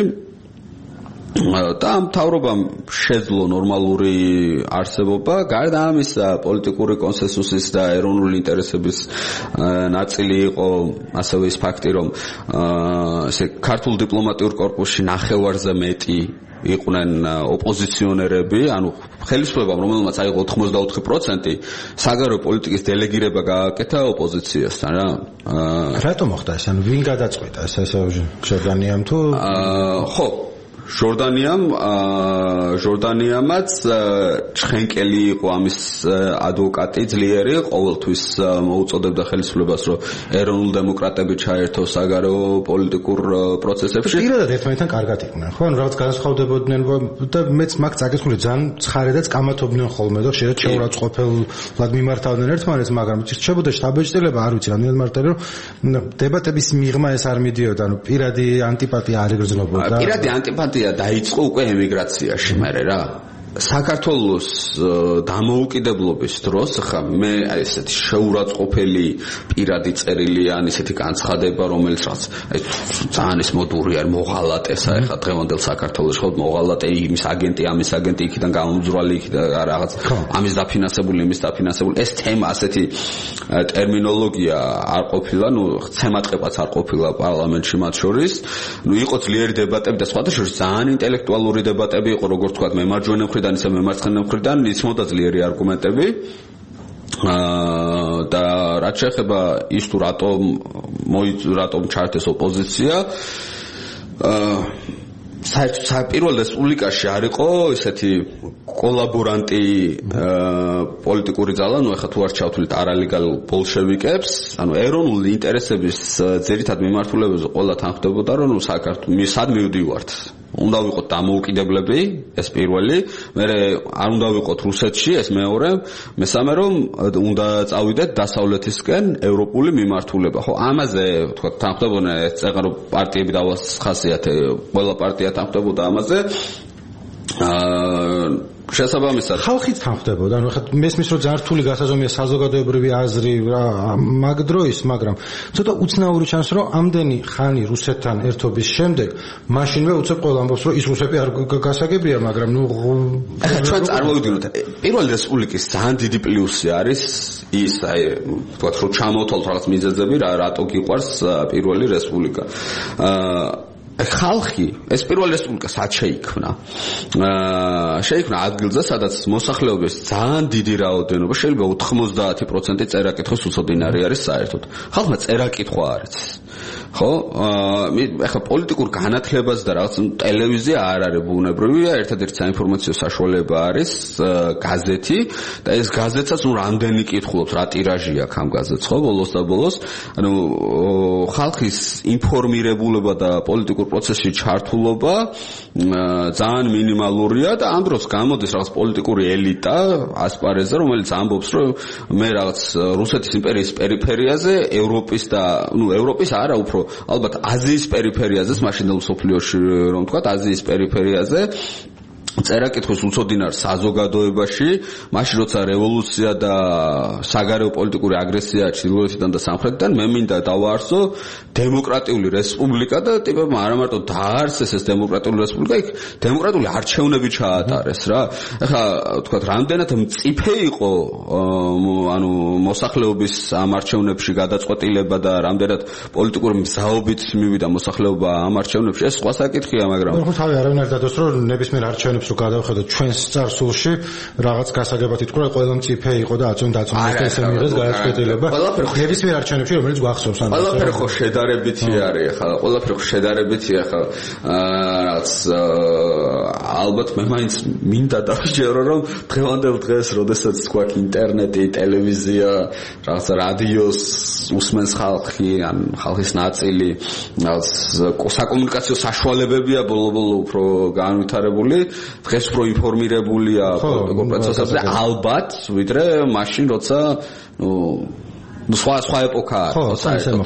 B: და ამ მთავრობამ შეძლო ნორმალური არსებობა გარდა ამისა პოლიტიკური კონსენსუსის და ეროვნული ინტერესების ნაწილი იყო ასევე ის ფაქტი რომ ესე ქართულ დიპლომატიურ კორპუსში ნახევარზე მეტი იყვნენ ოპოზიციონერები, ანუ ხელისუფლებამ რომელმაც აიღო ოთხმოცდაოთხი პროცენტი საგარეო პოლიტიკის დელეგირება გააკეთა ოპოზიციასთან რა.
A: რატომ მოხდა ეს? ანუ ვინ გადაწყვეტა ეს ესე ჟორდანიამ თუ
B: ხო ჟორდანიამ ჟორდანიამაც ჩხენკელი იყო ამის ადვოკატი ძლიერი ყოველთვის მოუწოდებდა ხელისუფლებას რომ ეროვნულ დემოკრატები ჩაერთოს საგარეო პოლიტიკურ პროცესებში
A: პირადად ერთმანეთთან კარგად იყვნენ ხო ანუ რაღაც განსხვავდებოდნენ და მეც მაგ წაკითხული ძალიან ცხარედაც კამათობდნენ ხოლმე და შეიძლება შეურაცხყოფელად მიმართავდნენ ერთმანეთს მაგრამ რჩებოდა შთაბეჭდილება არ ვიცი რამდენად მარტივი რომ დებატების მიღმა ეს არ მიდიოდა ანუ პირადი ანტიპათია არ იგრძნობოდა
B: პირადი ანტიპათია დაიწყო უკვე ემიგრაციაში მერე რა საქართველოს დამოუკიდებლობის დროს ხა მე აი ესეთი შეურაცხყოფელი პირადი წერილი ან ესეთი განცხადება რომელიც რაც აი ძალიან ის მოდური არ მოღალატეს აი ხა დღევანდელ საქართველოს ხო მოღალატე იმის აგენტი ამის აგენტი იქიდან გამომძვრალი იქიდან რაღაც ამის დაფინანსებული იმის დაფინანსებული ეს თემა ასეთი ტერმინოლოგია არ ყოფილა ნუ ცემატყებაც არ ყოფილა პარლამენტში მათ შორის ნუ იყო ძლიერი დებატები და სხვათა შორის ძალიან ინტელექტუალური დებატები იყო როგორც თქვა მემარჯვენე მხრიდან ისე მემარცხენე მხრიდან იცმოდა ძლიერი არგუმენტები და რაც შეეხება ის თუ რატომ რატომ ჩაერთეს ოპოზიცია საერთოდ პირველ რესპუბლიკაში არ იყო ესეთი კოლაბორანტი პოლიტიკური ძალა, ну ეხლა თუ არ ჩავთვლით არალეგალ ბოლშევიკებს, ანუ ეროვნული ინტერესების ძირითად მიმართულებებზე ყველა თანხმდებოდა, რომ საქართველოს სად მივდივართ. უნდა ვიყოთ დამოუკიდებლები, ეს პირველი, მერე არ უნდა ვიყოთ რუსეთში, ეს მეორე, მესამე რომ უნდა წავიდეთ დასავლეთისკენ ევროპული მიმართულება. ხო, ამაზე თქვა თანხმდებოდნენ ეს წეღარო პარტიები დავასხასიათე, ყველა პარტია თანხმდებოდა ამაზე. აა შესაბამისად
A: ხალხით თანხმდებოდა, ანუ ხა მესმის რომ ძალიან რთული გასაზომია საზოგადოებრივი აზრი რა მაგ დროის, მაგრამ ცოტა უცნაური ჩანს რომ ამდენი ხანი რუსეთთან ერთობის შემდეგ მაშინვე უცებ ყველა ამბობს რომ ის რუსები არ გასაგებია, მაგრამ ნუ
B: ჩვენ წარმოვიდგინოთ პირველი რესპუბლიკის ძალიან დიდი პლუსი არის ის აი თქვათ რომ ჩამოვთვალოთ რაღაც მიზეზები რა რატო გიყვარს პირველი რესპუბლიკა. აა ხალხი ეს პირველი რესპუბლიკა სად შეიქმნა? აა შეიქმნა ადგილზე, სადაც მოსახლეობის ძალიან დიდი რაოდენობა, შეიძლება ოთხმოცდაათი პროცენტი წერა-კითხვის უცოდინარი არის საერთოდ. ხალხმა წერა-კითხვა არ იცის. ხო? აა ეხლა პოლიტიკურ განათლებას და რაღაც ტელევიზია არ არის ბუნებრივია, ერთადერთი საინფორმაციო საშუალება არის გაზეთი და ეს გაზეთსაც ნუ რამდენი კითხულობს, რა ტირაჟი აქვს ამ გაზეთს, ხო, ბოლოს და ბოლოს. ანუ ხალხის ინფორმირებულება და პოლიტიკურ პროცესში ჩართულობა ძალიან მინიმალურია და ამ დროს გამოდის რაღაც პოლიტიკური ელიტა ასპარეზზე, რომელიც ამბობს, რომ მე რაღაც რუსეთის იმპერიის პერიფერიაზე, ევროპის და ნუ ევროპის არა, უფრო ალბათ აზიის პერიფერიაზე, მაშინდელ მსოფლიოში რომ ვთქვათ, აზიის პერიფერიაზე წერა-კითხვის უცოდინარ საზოგადოებაში, მაშინ როცა რევოლუცია და საგარეო პოლიტიკური აგრესია ჩრდილოეთიდან და სამხრეთიდან, მე მინდა დავაარსო დემოკრატიული რესპუბლიკა და ტიპებმა არა მარტო დაარსეს ეს დემოკრატიული რესპუბლიკა, იქ დემოკრატიული არჩევნები ჩაატარეს რა. ეხლა თქვა რამდენად მწიფე იყო ანუ მოსახლეობის ამ არჩევნებში გადაწყვეტილება და რამდენად პოლიტიკური მზაობით მივიდა მოსახლეობა ამ არჩევნებში, ეს სხვა საკითხია, მაგრამ
A: ხო თავი არავინ არ დადოს რომ ნებისმიერ არჩევნებში რო გადავხედოთ ჩვენს წარსულში რაღაც გასაგებად ითქვა ყველა მწიფე იყო და აწონ დაწონეს და ესე მიიღეს გადაწყვეტილება ნებისმიერ არჩევნებში რომელიც გვახსოვს ან
B: ყველაფერი ხო შედარებითი არის ახლა ყველაფერი ხო შედარებითი ახლა რაღაც ალბათ მე მაინც მინდა დავსჯერო რომ დღევანდელ დღეს როდესაც თქვა ინტერნეტი ტელევიზია რაღაც რადიოს უსმენს ხალხი ან ხალხის ნაწილი რაღაც საკომუნიკაციო საშუალებებია ბოლო-ბოლო უფრო განვითარებული დღეს უფრო ინფორმირებულია პოლიტიკურ პროცესებზე ალბათ ვიდრე მაშინ როცა ნუ სხვა სხვა ეპოქა
A: ხო საერთოდ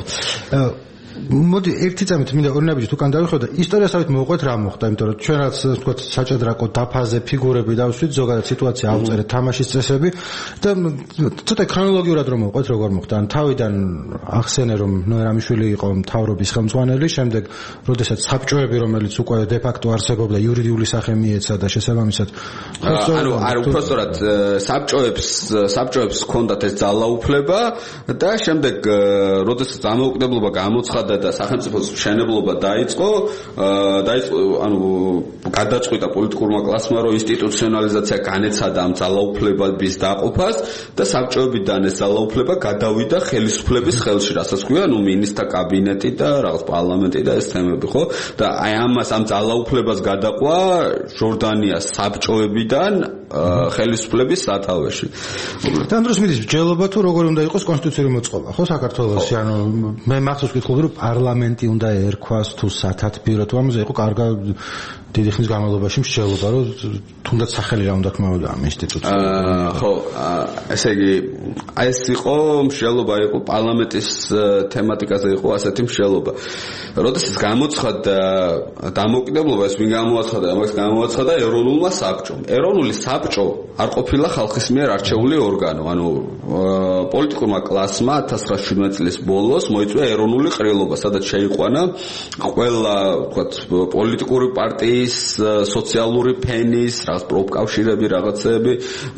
A: მოდი ერთი წამით მინდა ორი ნაბიჯით უკან დავიხედო ისტორიასავით მოვყვეთ რა მოხდა იმიტომ რომ ჩვენ რაც თქვა საჭადრაკო დაფაზე ფიგურები დავსვით ზოგადად სიტუაცია ავწერეთ თამაშის წესები და ცოტა ქრონოლოგიურად რომ მოვყვეთ როგორ მოხდა ან თავიდან ახსენე რომ ნოერამიშვილი იყო მთავრობის ხელმძღვანელი შემდეგ როდესაც საბჭოები რომელიც უკვე დე ფაქტო არსებობდა იურიდიული სახე მიეცა და შესაბამისად
B: ანუ არ უпростоრად საბჭოებს საბჭოებს ჰქონდათ ეს ძალაუფლება და შემდეგ როდესაც ამოუკიდებლობა გამოცხადა და სახელმწიფოს მშენებლობა დაიწყო, დაიწყო, ანუ გადაწყვიტა პოლიტიკურმა კლასმა, რომ ინსტიტუციონალიზაცია განეცადა ამ ძალაუფლებების დაყოფას და საბჭოებიდან ეს ძალაუფლება გადავიდა ხელისუფლების ხელში, რასაც ქვია, ნუ მინისტრთა კაბინეტი და რაღაც პარლამენტი და ეს თემები, ხო? და აი ამას ამ ძალაუფლებას გადაყვა ჟორდანიას საბჭოებიდან ხელისუფლების სათავეში.
A: და ამ დროს მიდის ჯელობა თუ როგორი უნდა იყოს კონსტიტუციური მოწყობა, ხო, საქართველოში, ანუ მე მახსოვს ვკითხულობ რომ პარლამენტი უნდა ერქვას თუ სათათბირო თუ ამაზე იყო კარგა დიდი ხნის განმავლობაში მსჯელობა რომ თუნდაც სახელი რა უნდა ქმაოდა ამ ინსტიტუციას.
B: აა ხო, ესე იგი აი ეს იყო მსჯელობა იყო პარლამენტის თემატიკაზე იყო ასეთი მსჯელობა. როდესაც გამოცხადა დამოუკიდებლობა ეს ვინ გამოაცხადა, ამას გამოაცხადა ეროვნულმა საბჭომ. ეროვნული საბჭო არ ყოფილა ხალხის მიერ არჩეული ორგანო, ანუ პოლიტიკურმა კლასმა ათას ცხრაასი შვიდმეტ წლის ბოლოს მოიწვია ეროვნული ყრილობა, სადაც შეიყვანა ყველა, ვთქვათ, პოლიტიკური პარტიის, სოციალური ფენის, რაღაც პროფკავშირები, რაღაცეები,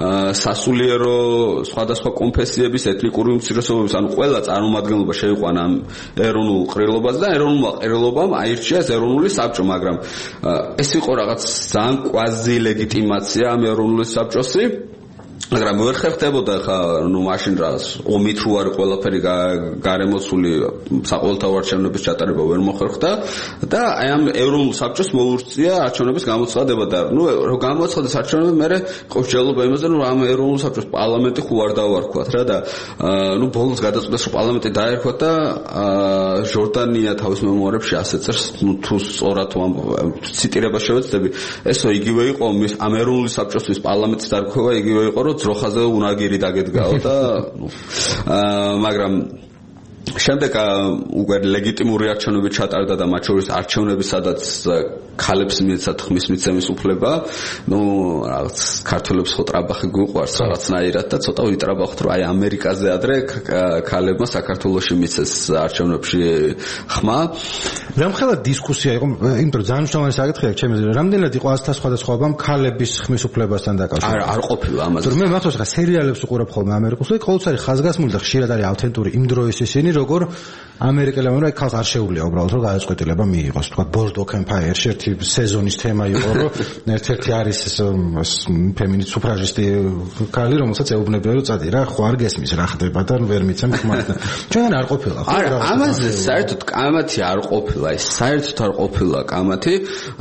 B: სასულიერო სხვადასხვა კონფესიების, ეთნიკური უმცირესობების, ანუ ყველა წარმომადგენლობა შეიყვანა ეროვნულ ყრილობას და ეროვნულმა ყრილობამ აირჩია ეს ეროვნული საბჭო, მაგრამ ეს იყო რაღაც ძალიან კვაზი ლეგიტიმაცია ამ ეროვნული საბჭოსი. მაგრამ ვერ ხერხდებოდა ხა ნუ მაშინ რას ომით რო არის ყველაფერი გარემოცული საყოველთაო არჩევნების ჩატარება ვერ მოხერხდა და აი ამ ეროვნულ საბჭოს მოურწია არჩევნების გამოცხადება და ნუ რო გამოცხადეს არჩევნები მე ყავს ჯელობა იმაზე რომ ამ ეროვნულ საბჭოს პარლამენტი ხო არ დავარქვათ რა და ნუ ბოლოს გადაწყვეტეს რომ პარლამენტი დაერქვა და ჟორდანია თავის მემუარებში ასეც ნუ თუ სწორად თუ ამ ციტირებას შევეცდები ესო იგივე იყო ამ ეროვნული საბჭოსთვის პარლამენტის დარქმევა იგივე იყო რომ ძროხაზე უნაგირი დაგედგაო და ნუ მაგრამ შემდეგ უკვე ლეგიტიმური არჩევნები ჩატარდა და მათ შორის არჩევნები სადაც ქალებს მიეცათ ხმის მიცემის უფლება ნუ რაღაც ქართველებს ხო ტრაბახი გვიყვარს რაღაცნაირად და ცოტა ვიტრაბახოთ რომ აი ამერიკაზე ადრე ქალებმა საქართველოში მიცეს არჩევნებში ხმა
A: რამხელა დისკუსია იყო იმიტომ ძალიან მნიშვნელოვანი საკითხია ჩემი აზრით რამდენად იყო ასთა სხვადასხვაობა ქალების ხმის უფლებასთან დაკავშირებით
B: არ არ ყოფილა ამაზე
A: თუმცა მე მახსოვს რა სერიალებს უყურებ ხოლმე ამერიკულს და ყოველთვის არის ხაზგასმული და ხშირად არის ავთენტური იმ დროის ისინი როგორ ამერიკელებმა რა ხალხს არ შეუძლია უბრალოდ რომ გადაწყვეტილება მიიღოს თქვა ბორდოკ ემპაიერში ერთი სეზონის თემა იყო რომ ერთ-ერთი არის ფემინისტ სუფრაჟისტი ქალი რომელსაც ეუბნებია რომ წადი რა ხო არ გესმის რა ხდება და ვერ მიცემ ხმას ჩვენ არ ყოფილა ხო
B: არა ამაზე საერთოდ კამათი არ ყოფილა ეს საერთოდ არ ყოფილა კამათი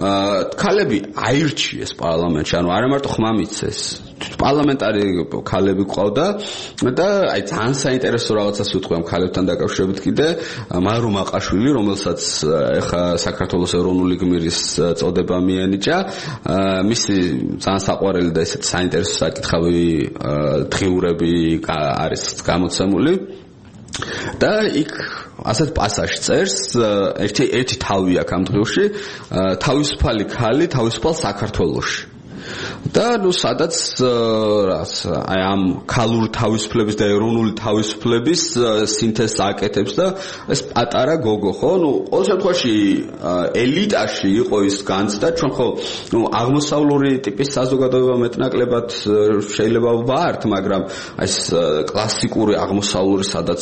B: ქალები აირჩიეს პარლამენტში ანუ არა მარტო ხმა მიცეს პარლამენტარი ქალები ყავდა და აი ძალიან საინტერესო რაღაცას ვიტყვი ამ ქალებთან დაკავშირებით კიდე მარო მაყაშვილი რომელსაც ეხა საქართველოს ეროვნული გმირის წოდება მიენიჭა მისი ძალიან საყვარელი და ესეთ საინტერესო საკითხავი დღიურები არის გამოცემული და იქ ასეთ პასაჟს წერს ერთი ერთი თავი აქვს ამ დღეში თავისუფალი ქალი თავისუფალ საქართველოში და ნუ სადაც რაც აი ამ ქალური თავისუფლების და ეროვნული თავისუფლების სინთეზს აკეთებს და ეს პატარა გოგო ხო ნუ ყოველ შემთხვევაში ელიტაში იყო ის განცდა ჩვენ ხო ნუ აღმოსავლური ტიპის საზოგადოება მეტნაკლებად შეიძლება ვართ მაგრამ ეს კლასიკური აღმოსავლური სადაც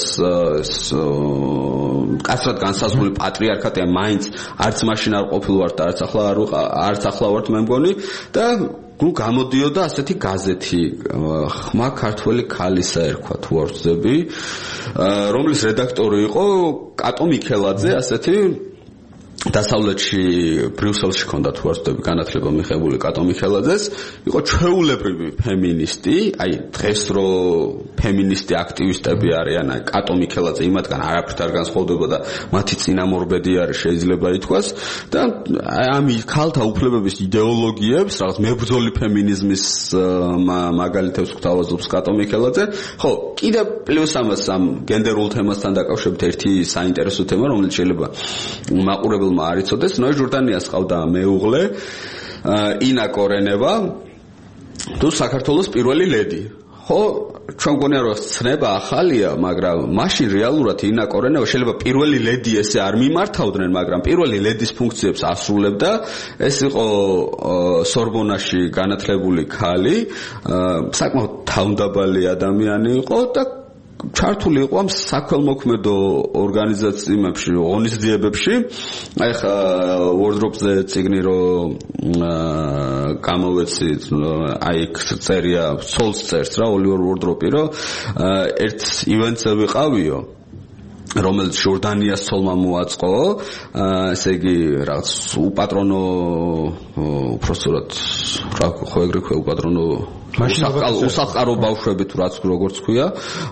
B: კაცრად განსაზღვრული პატრიარქატია მაინც არც მაშინ არ ყოფილვართ და არც ახლა არ არც ახლა ვართ მე მგონი და ну გამოდიოდა ასეთი გაზეთი ხმა ქართველი ქალისა ერქვა თუ არ ვწდები რომლის რედაქტორი იყო კატო მიქელაძე ასეთი დასავლეთში ბრიუსელში ჰქონდა თუ არ ვწდები განათლება მიღებული კატო მიქელაძეს იყო ჩვეულებრივი ფემინისტი აი დღეს რო ფემინისტი აქტივისტები არიან აი კატო მიქელაძე იმათგან არაფრით არ განსხვავდება და მათი წინამორბედი არის შეიძლება ითქვას და ამ ქალთა უფლებების იდეოლოგიებს რაღაც მებრძოლი ფემინიზმის მაგალითებს გვთავაზობს კატო მიქელაძე ხო კიდე პლუს ამას ამ გენდერულ თემასთან დაკავშირებით ერთი საინტერესო თემა რომელიც შეიძლება მაყურებელმა არ იცოდეს ნოე ჟორდანიას ყავდა მეუღლე ინა კორენევა თუ საქართველოს პირველი ლედი ხო ჩვენ გონია რომ ცნება ახალია მაგრამ მაშინ რეალურად ინა კორენევა შეიძლება პირველი ლედი ესე არ მიმართავდნენ მაგრამ პირველი ლედის ფუნქციებს ასრულებდა ეს იყო სორბონაში განათლებული ქალი საკმაოდ თავმდაბალი ადამიანი იყო და ჩართული იყო ამ საქველმოქმედო ორგანიზაციებში, ღონისძიებებში. აი ხა ვორდროპზე წიგნი რო გამოვეცი, აი წერია, ცოლს წერს რა, ოლივერ ვორდროპი რო ერთ ივენტზე ვიყავიო. რომელიც ჟორდანიას ცოლმა მოაწყო, ესე იგი რაღაც უპატრონო უпростоრად რა ხო ეგრე ქვია უპატრონო უსახკარო ბავშვები თუ რაც როგორც ქვია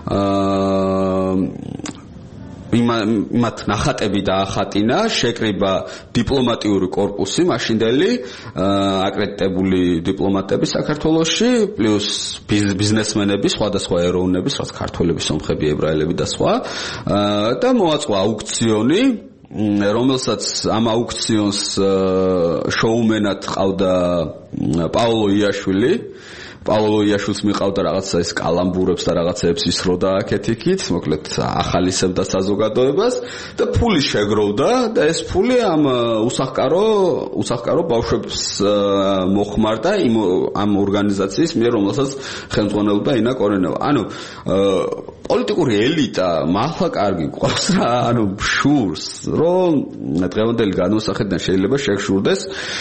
B: იმათ ნახატები დაახატინა, შეკრიბა დიპლომატიური კორპუსი მაშინდელი აკრედიტებული დიპლომატები საქართველოში, პლუს ბიზნესმენები, სხვადასხვა ეროვნების, რაც ქართველები, სომხები, ებრაელები და სხვა და მოაწყო აუქციონი რომელსაც ამ აუქციონს შოუმენად ყავდა პაოლო იაშვილი პაოლო იაშვილს მიყავდა რაღაცა ეს კალამბურებს და რაღაცეებს ისროდა აქეთ-იქით, მოკლედ ახალისებდა საზოგადოებას და ფული შეგროვდა და ეს ფული ამ უსახკარო უსახკარო ბავშვებს მოხმარდა იმ ამ ორგანიზაციის მიერ, რომელსაც ხელმძღვანელობდა ინა კორენევა. ანუ პოლიტიკური ელიტა მართლა კარგი გვყავს რა, ანუ შურს, რომ დღევანდელი განმოსახედიდან შეიძლება შეგშურდეს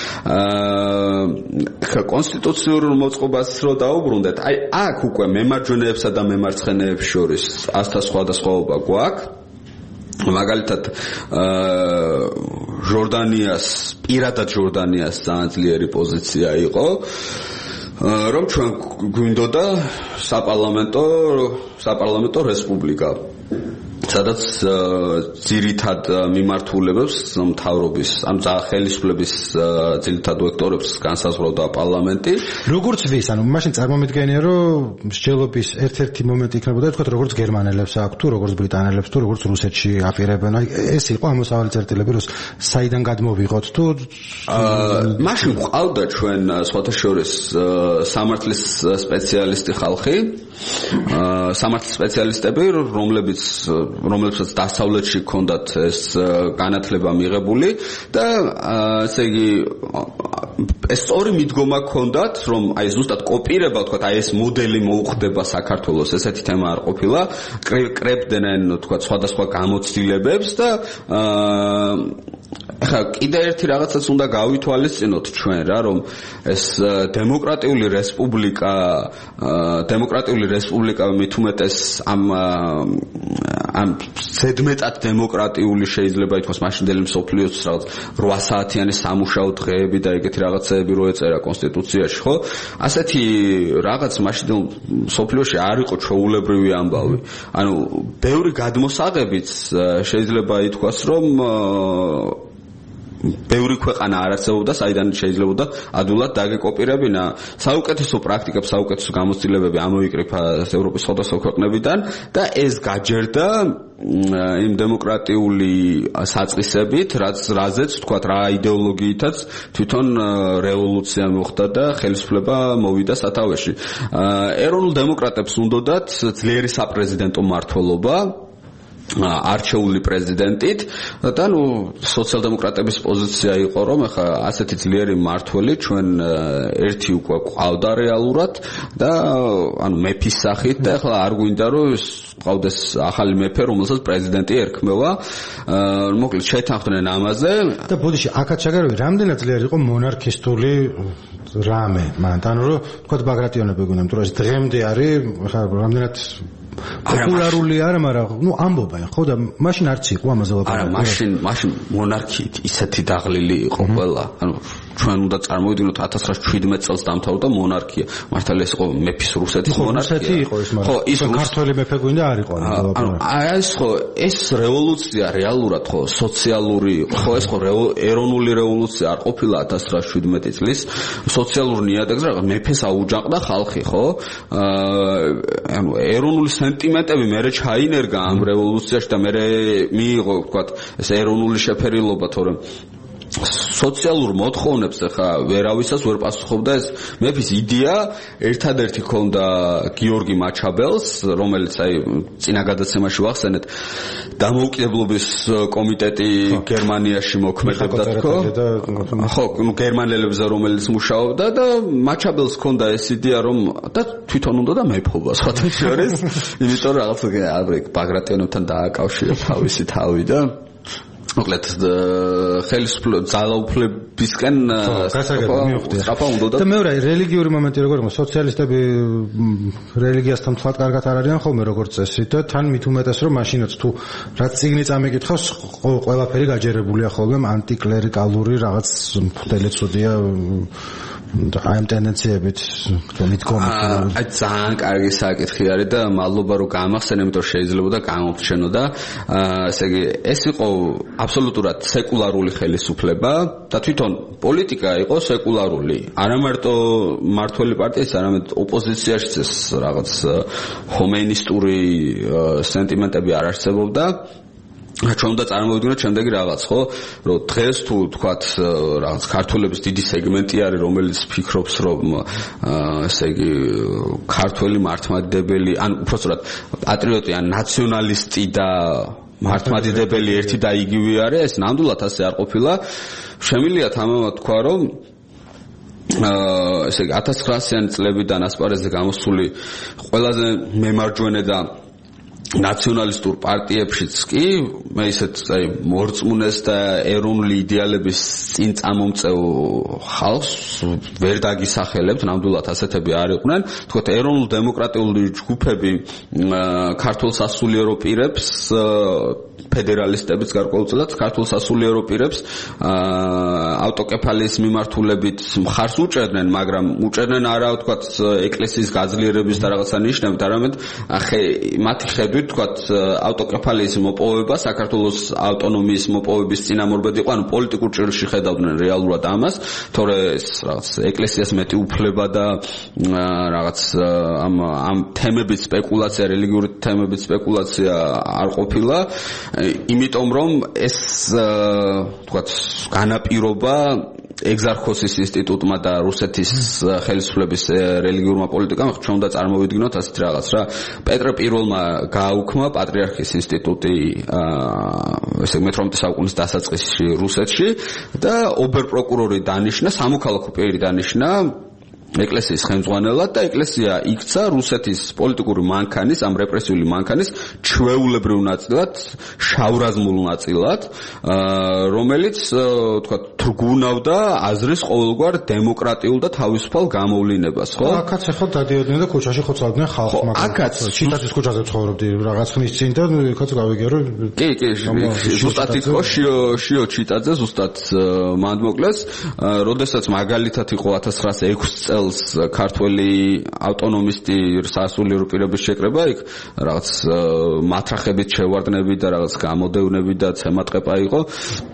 B: აა კონსტიტუციურ მოწყობას რო დაუბრუნდეთ. აი აქ უკვე მემარჯვენეებსა და მემარცხენეებს შორის ასთა სხვადასხვაობა გვაქვს. მაგალითად ჟორდანიას, პირადად ჟორდანიას ძალიან ძლიერი პოზიცია იყო. რომ ჩვენ გვინდოდა საპარლამენტო საპარლამენტო რესპუბლიკა სადაც ძირითად მიმართულებებს მთავრობის ამ ხელისუფლების ძირითად ვექტორებს განსაზღვრავდა პარლამენტი.
A: როგორც ვის, ანუ მაშინ წარმომიდგენია, რომ მსჯელობის ერთ-ერთი მომენტი იქნებოდა, თქვა, როგორც გერმანელებს აქვს თუ როგორც ბრიტანელებს თუ როგორც რუსეთში აპირებენ. აი ეს იყო ამოსავალი წერტილები, რომ საიდან გადმოვიღოთ თუ
B: მაშინ ყავდა ჩვენ სხვათა შორის სამართლის სპეციალისტი ხალხი, სამართლის სპეციალისტები, რომლებიც რომლებსაც დასავლეთში ჰქონდათ ეს განათლება მიღებული და ესე იგი ეს სწორი მიდგომა ჰქონდათ, რომ აი ზუსტად კოპირება, თქვა, აი ეს მოდელი მოუხდება საქართველოს, ესეთი თემა არ ყოფილა, კრებდნენ, თქვა, სხვადასხვა გამოცდილებებს და ახლა კიდე ერთი რაღაცაც უნდა გავითვალისწინოთ ჩვენ რა, რომ ეს დემოკრატიული რესპუბლიკა დემოკრატიული რესპუბლიკა მithumetes ამ ამ ზედმეტად დემოკრატიული შეიძლება ითქვას მაშინდელი მსოფლიოს რაღაც რვა საათიანი სამუშაო დღეები და ეგეთი რაღაცეები რო ეწერა კონსტიტუციაში, ხო? ასეთი რაღაც მაშინდელ მსოფლიოში არ იყო ჩვეულებრივი ამბავი. ანუ ბევრი გადმოსაღებიც შეიძლება ითქვას, რომ ბევრი ქვეყანა არ არსებობდა, საიდან შეიძლება ადვილად დაგეკოპირებინა. საუკეთესო პრაქტიკებს, საუკეთესო გამოცდილებები ამოიკრიფა ევროპის სხვადასხვა ქვეყნებიდან და ეს გაჯერდა იმ დემოკრატიული საწყისებით, რაც რაზეც თქვა რა იდეოლოგიითაც თვითონ რევოლუცია მოხდა და ხელისუფლება მოვიდა სათავეში. ეროვნულ დემოკრატებს უნდათ ძლიერი საპრეზიდენტო მმართველობა არჩეული პრეზიდენტით და ნუ სოციალ-დემოკრატების პოზიცია იყო რომ ახლა ასეთი ძლიერი მმართველი ჩვენ ერთი უკვე ყავდა რეალურად და ანუ მეფის სახით და ახლა არ გვინდა რომ ყავდეს ახალი მეფე რომელსაც პრეზიდენტი ერქმევა მოკლედ შეთანხმდნენ ამაზე
A: და ბოდიში აქაც შეგარები რამდენად ძლიერი იყო მონარქისტული რამე მანდ ანუ რომ თქვა ბაგრატიონები გვინდა იმიტომ რომ ეს დღემდე არის ახლა რამდენად პოპულარული არა, მაგრამ ნუ ამბობენ, ხო და მაშინ არც იყო ამაზე ლაპარაკი.
B: არა, მაშინ, მაშინ მონარქიით ისეთი დაღლილი იყო ყველა. ანუ ჩვენ უნდა წარმოვიდგინოთ ათას ცხრაასი შვიდმეტ წელს დამთავრდა მონარქია. მართალია ეს იყო მეფის რუსეთის მონარქია.
A: რუსეთი იყო ეს, მაგრამ
B: ხო, ის
A: ქართველი მეფე გვინდა არ იყო ამაზე ლაპარაკი.
B: ანუ ეს ხო, ეს რევოლუცია რეალურად ხო სოციალური იყო. ხო, ეს ხო ეროვნული რევოლუცია არ ყოფილა ათას ცხრაასი შვიდმეტ წლის. სოციალურ ნიადაგზე რაღაც მეფეს აუჯანყდა ხალხი, ხო? აა ანუ ეროვნული სენტიმენტები მერე ჩაინერგა ამ რევოლუციაში და მერე მიიღო ვთქვათ ეს ეროვნული შეფერილობა თორემ სოციალურ მოთხოვნებს ახლა ვერავისაც ვერ პასუხობდა ეს მეფის იდეა ერთადერთი ქონდა გიორგი მაჩაბელს რომელიც აი წინა გადაცემაში ვახსენეთ დამოუკიდებლობის კომიტეტი გერმანიაში მოქმედებდა თქო ხო ნუ გერმანელებზე რომელიც მუშაობდა და მაჩაბელს ქონდა ეს იდეა რომ და თვითონ უნდა და მეფობა სხვათა შორის იმიტომ რომ რაღაც ბაგრატიონებთან დააკავშირა თავისი თავი და მოკლედ ხელისუფლება ძალაუფლებისკენ
A: სწრაფა უნდა და მეორე რელიგიური მომენტი როგორ იყო სოციალისტები რელიგიასთან თქვა კარგად არ არიან ხოლმე როგორც წესი და თან მით უმეტეს რომ მაშინაც თუ რაც წიგნი წამიკითხავს ყველაფერი გაჯერებულია ხოლმე ანტიკლერიკალური რაღაც მფდელეცოდია და ამ ტენდენციებით თვითონ
B: აი ძალიან კარგი საკითხი არის და მადლობა რომ გამახსენე იმიტომ რომ შეიძლება და გამოფრჩენო და ესე იგი ეს იყო აბსოლუტურად სეკულარული ხელისუფლება და თვითონ პოლიტიკა იყო სეკულარული არა მარტო მართველი პარტიის არამედ ოპოზიციაში ეს რაღაც ხომეინისტური სენტიმენტები არ არსებობდა ჩვენ უნდა წარმოვიდგინოთ შემდეგი რაღაც ხო რომ დღეს თუ თქვათ რაღაც ქართველების დიდი სეგმენტი არის რომელიც ფიქრობს რომ ესე იგი ქართველი მართლმადიდებელი ან უბრალოდ პატრიოტი ან ნაციონალისტი და მართლმადიდებელი ერთი და იგივე არის ეს ნამდვილად ასე არ ყოფილა შემიძლია თამამად თქვა რომ ესე იგი ათას ცხრაასიანი წლებიდან ასპარეზზე გამოსული ყველაზე მემარჯვენე და ნაციონალისტურ პარტიებშიც კი მე ისეთ აი მორწმუნეს და ეროვნული იდეალების წინ წამომწევ ხალხს ვერ დაგისახელებთ ნამდვილად ასეთები არ იყვნენ თქვათ ეროვნულ დემოკრატიული ჯგუფები ქართულ სასულიერო პირებს ფედერალისტებიც გარკვეულწილად ქართულ სასულიერო პირებს ავტოკეფალიის მიმართულებით მხარს უჭერდნენ მაგრამ უჭერდნენ არა ვთქვათ ეკლესიის გაძლიერების და რაღაცა ნიშნებით არამედ ახე მათი ხედვით თქვათ ავტოკეფალიის მოპოვება საქართველოს ავტონომიის მოპოვების წინამორბედი იყო ანუ პოლიტიკურ ჭრილში ხედავდნენ რეალურად ამას თორე ეს რაღაც ეკლესიას მეტი უფლება და რაღაც ამ ამ თემებით სპეკულაცია რელიგიური თემებით სპეკულაცია არ ყოფილა იმიტომ რომ ეს თქვათ განაპირობა ეგზარქოსის ინსტიტუტმა და რუსეთის ხელისუფლების რელიგიურმა პოლიტიკამ ჩვენ უნდა წარმოვიდგინოთ ასეთ რაღაც რა პეტრე პირველმა გააუქმა პატრიარქის ინსტიტუტი ესე მეთორმეტე საუკუნის დასაწყისში რუსეთში და ობერპროკურორი დანიშნა სამოქალაქო პირი დანიშნა ეკლესიის ხელმძღვანელად და ეკლესია იქცა რუსეთის პოლიტიკური მანქანის ამ რეპრესიული მანქანის ჩვეულებრივ ნაწილად შავრაზმულ ნაწილად რომელიც თქვა თრგუნავდა აზრის ყოველგვარ დემოკრატიულ და თავისუფალ გამოვლინებას ხო
A: აქაც ახლა დადიოდნენ და ქუჩაში ხოცავდნენ ხალხს
B: აქაც
A: ჩიტაძის ქუჩაზე ცხოვრობდი რაღაც ხნის წინ და იქაც გავიგე რომ
B: კი კი ზუსტად იყო შიო შიო ჩიტაძე ზუსტად მანდ მოკლეს როდესაც მაგალითად იყო ათას ცხრაასი ექვსი წელს ქართველი ავტონომისტი სასულიერო პირების შეკრება იქ რაღაც მათრახებით შევარდნები და რაღაც გამოდევნები და ცემატყეპა იყო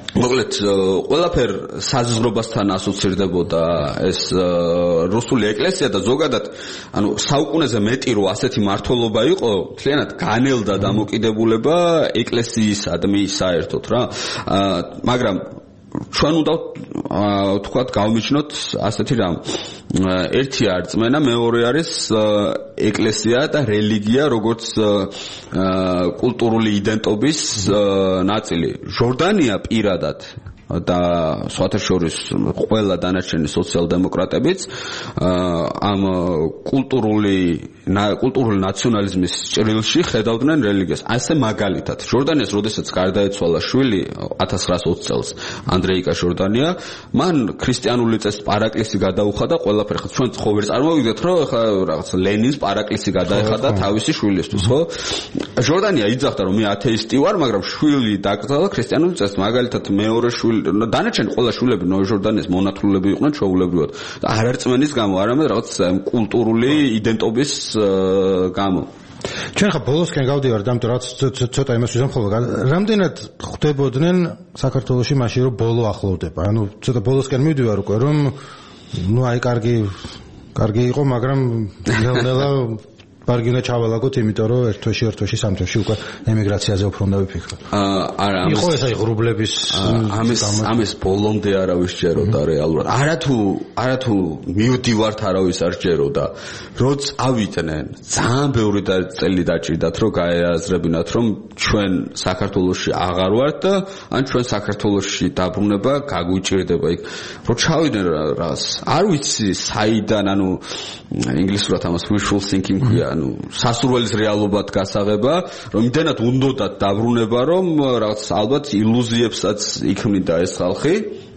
B: მოკლედ ყველაფერ საზღვრებასთან ასოცირდებოდა ეს რუსული ეკლესია და ზოგადად ანუ საუკუნეზე მეტი რო ასეთი მართლობა იყო მთლიანად განელდა დამოკიდებულება ეკლესიისადმი საერთოდ რა მაგრამ ჩვენ უნდა თქვათ გავმიჩნოთ ასეთი რამ ერთი არწმენა მეორე არის ეკლესია და რელიგია როგორც კულტურული იდენტობის ნაწილი ჟორდანია პირადად და სხვათაშორის ყველა დანარჩენი სოციალ-დემოკრატებიც ამ კულტურული კულტურული ნაციონალიზმის ჭრილში ხედავდნენ რელიგიას. ასე მაგალითად, ჟორდანიას როდესაც გარდაეცვალა შვილი ათას ცხრაას ოცი წელს ანდრეიკა ჟორდანია, მან ქრისტიანული წესის პარაკლისი გადაუხადა ყველაფერი. ხო, ჩვენ ხო ვერ წარმოვიდგეთ, რომ ხა რაღაც ლენინს პარაკლისი გადაეხადა თავისი შვილისთვის, ხო? ჟორდანია იძახდა, რომ მე ათეისტი ვარ, მაგრამ შვილი დაკრძალა ქრისტიანული წესით. მაგალითად, მეორე შვილი დანარჩენი ყველა შვილები ჟორდანიის მონათლულები იყვნენ ჩვეულებრივად. და არარწმენის გამო, არამედ რაღაც კულტურული იდენტობის გამო.
A: ჩვენ ხა ბოლოსკენ გავდივართ, ამიტომ რაც ცოტა იმას ვიზამხობ, რამდენად ხვდებოდნენ საქართველოში მაშინ რომ ბოლო ახლოვდება. ანუ ცოტა ბოლოსკენ მივდივარ უკვე, რომ ნუ აი კარგი კარგი იყო, მაგრამ ნელ-ნელა კარგი უნდა ჩავალაგოთ, იმიტომ რომ ერთ თვეში, ერთ თვეში, სამ თვეში უკვე ემიგრაციაზე უფრო უნდა ვიფიქროთ.
B: არა,
A: იყო ეს აი ღრუბლების
B: ამის ამის ბოლომდე არავის ჯეროდა რეალურად. არათუ არათუ მივდივართ არავის არ ჯეროდა. როც ავიდნენ, ძალიან ბევრი წელი დაჭირდათ, რომ გაეაზრებინათ, რომ ჩვენ საქართველოში აღარ ვართ და ან ჩვენ საქართველოში დაბრუნება გაგვიჭირდება იქ. რო ჩავიდნენ რას, არ ვიცი საიდან, ანუ ინგლისურად ამას wishful thinking ქვია, ანუ სასურველის რეალობად გასაღება, რომ იმდენად უნდოდათ დაბრუნება, რომ რაღაც ალბათ ილუზიებსაც იქმნიდა ეს ხალხი.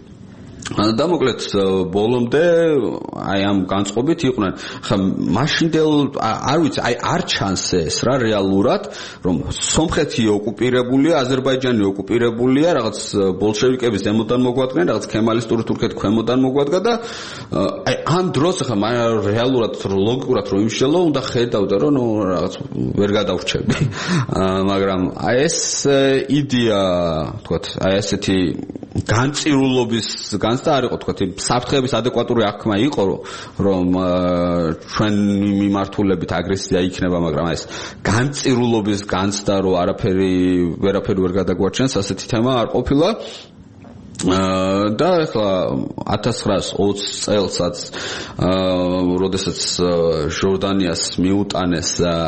B: და მოკლედ ბოლომდე აი ამ განწყობით იყვნენ. ხა მაშინდელ არ ვიცი, აი არ ჩანს ეს რა რეალურად, რომ სომხეთი ოკუპირებულია, აზერბაიჯანი ოკუპირებულია, რაღაც ბოლშევიკების ზემოდან მოგვადგნენ, რაღაც ქემალისტური თურქეთი ქვემოდან მოგვადგა და აი ამ დროს ხა რეალურად ლოგიკურად რომ იმშელო, უნდა ხედავდა, რომ ნუ რაღაც ვერ გადავრჩები. მაგრამ აი ეს იდეა, თქვათ, აი ესეთი განწირულობის განცდა არ იყო, თქვათ, საფრთხეების ადეკვატური აღქმა იყო, რომ ჩვენ მიმართულებით აგრესია იქნება, მაგრამ ეს განწირულობის განცდა, რომ არაფერი ვერაფერი ვერ გადაგვარჩენს, ასეთი თემა არ ყოფილა. და ახლა ათას ცხრაას ოცი წელსაც როდესაც ჟორდანიას მიუტანეს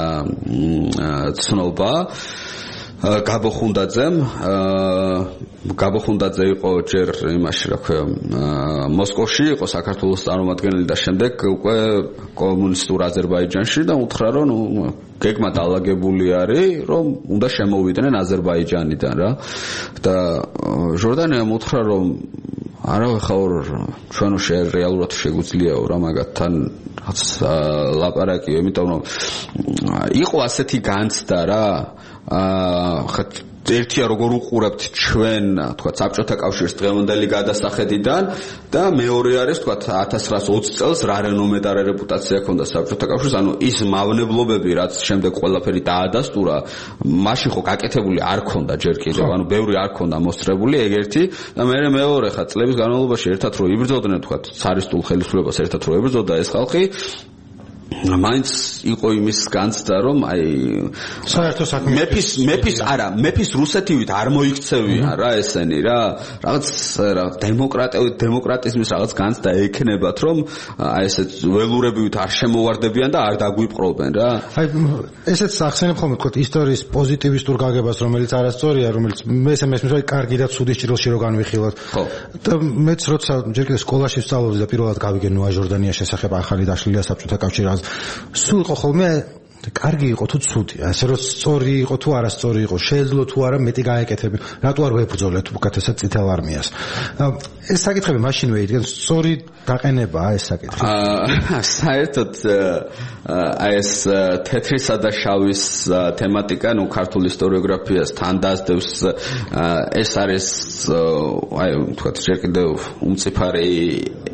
B: ცნობა გაბოხუნდაძემ გაბოხუნდაძე იყო ჯერ იმაში რა ქვია მოსკოვში იყო საქართველოს წარმომადგენელი და შემდეგ უკვე კომუნისტურ აზერბაიჯანში და უთხრა რომ ნუ გეგმა დაალაგებული არის რომ უნდა შემოვიდნენ აზერბაიჯანიდან რა და ჟორდანიამ უთხრა რომ არა ხო ჩვენ რეალურად შეგვიძლიაო რა მაგათთან რაც ლაპარაკიო იმიტომ რომ იყო ასეთი განცდა რა აა ერთია როგორ უყურებთ ჩვენ თქვა საბჭოთა კავშირის დღევანდელი გადასახედიდან და მეორე არის თქვა ათას ცხრაას ოცი წელს რა რენომე და რეპუტაცია ჰქონდა საბჭოთა კავშირს ანუ ის მავნებლობები რაც შემდეგ ყველაფერი დაადასტურა მაშინ ხო გაკეთებული არ ჰქონდა ჯერ კიდევ ანუ ბევრი არ ჰქონდა მოსწრებული ეგ ერთი და მეორე მეორე ხა წლების განმავლობაში ერთად რო იბრძოდნენ თქვა ცარისტულ ხელისუფლებას ერთად რო ებრძოდა ეს ხალხი მაინც იყო იმის განცდა რომ აი
A: საერთო საქმე
B: მეფის მეფის არა მეფის რუსეთივით არ მოიქცევიან რა ესენი რა რაღაც რა დემოკრატიული დემოკრატიზმის რაღაც განცდა ექნებათ რომ აი ესე ველურებივით არ შემოვარდებიან და არ დაგვიპყრობენ რა
A: აი ესეც ახსენებ ხოლმე თქო ისტორიის პოზიტივისტურ გაგებას რომელიც არასწორია რომელიც მე ესე მესმის რომ კარგი და ცუდის ჭრილში რო განვიხილოთ და მეც როცა ჯერ კიდევ სკოლაში ვსწავლობდი და პირველად გავიგე ნოა ჟორდანიას შესახებ ახალი დაშლილია საბჭოთა კავშირი სულ იყო ხოლმე კარგი იყო თუ ცუდი ასე რომ სწორი იყო თუ არასწორი იყო შეეძლო თუ არა მეტი გაეკეთები რატო არ ვებრძოლეთ უკეთესად წითელ არმიას ეს საკითხები მაშინვე იდგენ სწორი დაყენებაა ეს საკითხი
B: აა საერთოდ აი ეს თეთრისა და შავის თემატიკა ნუ ქართულ ისტორიოგრაფიას თან დაასდევს ეს არის აი თქვა ჯერ კიდევ უმწიფარე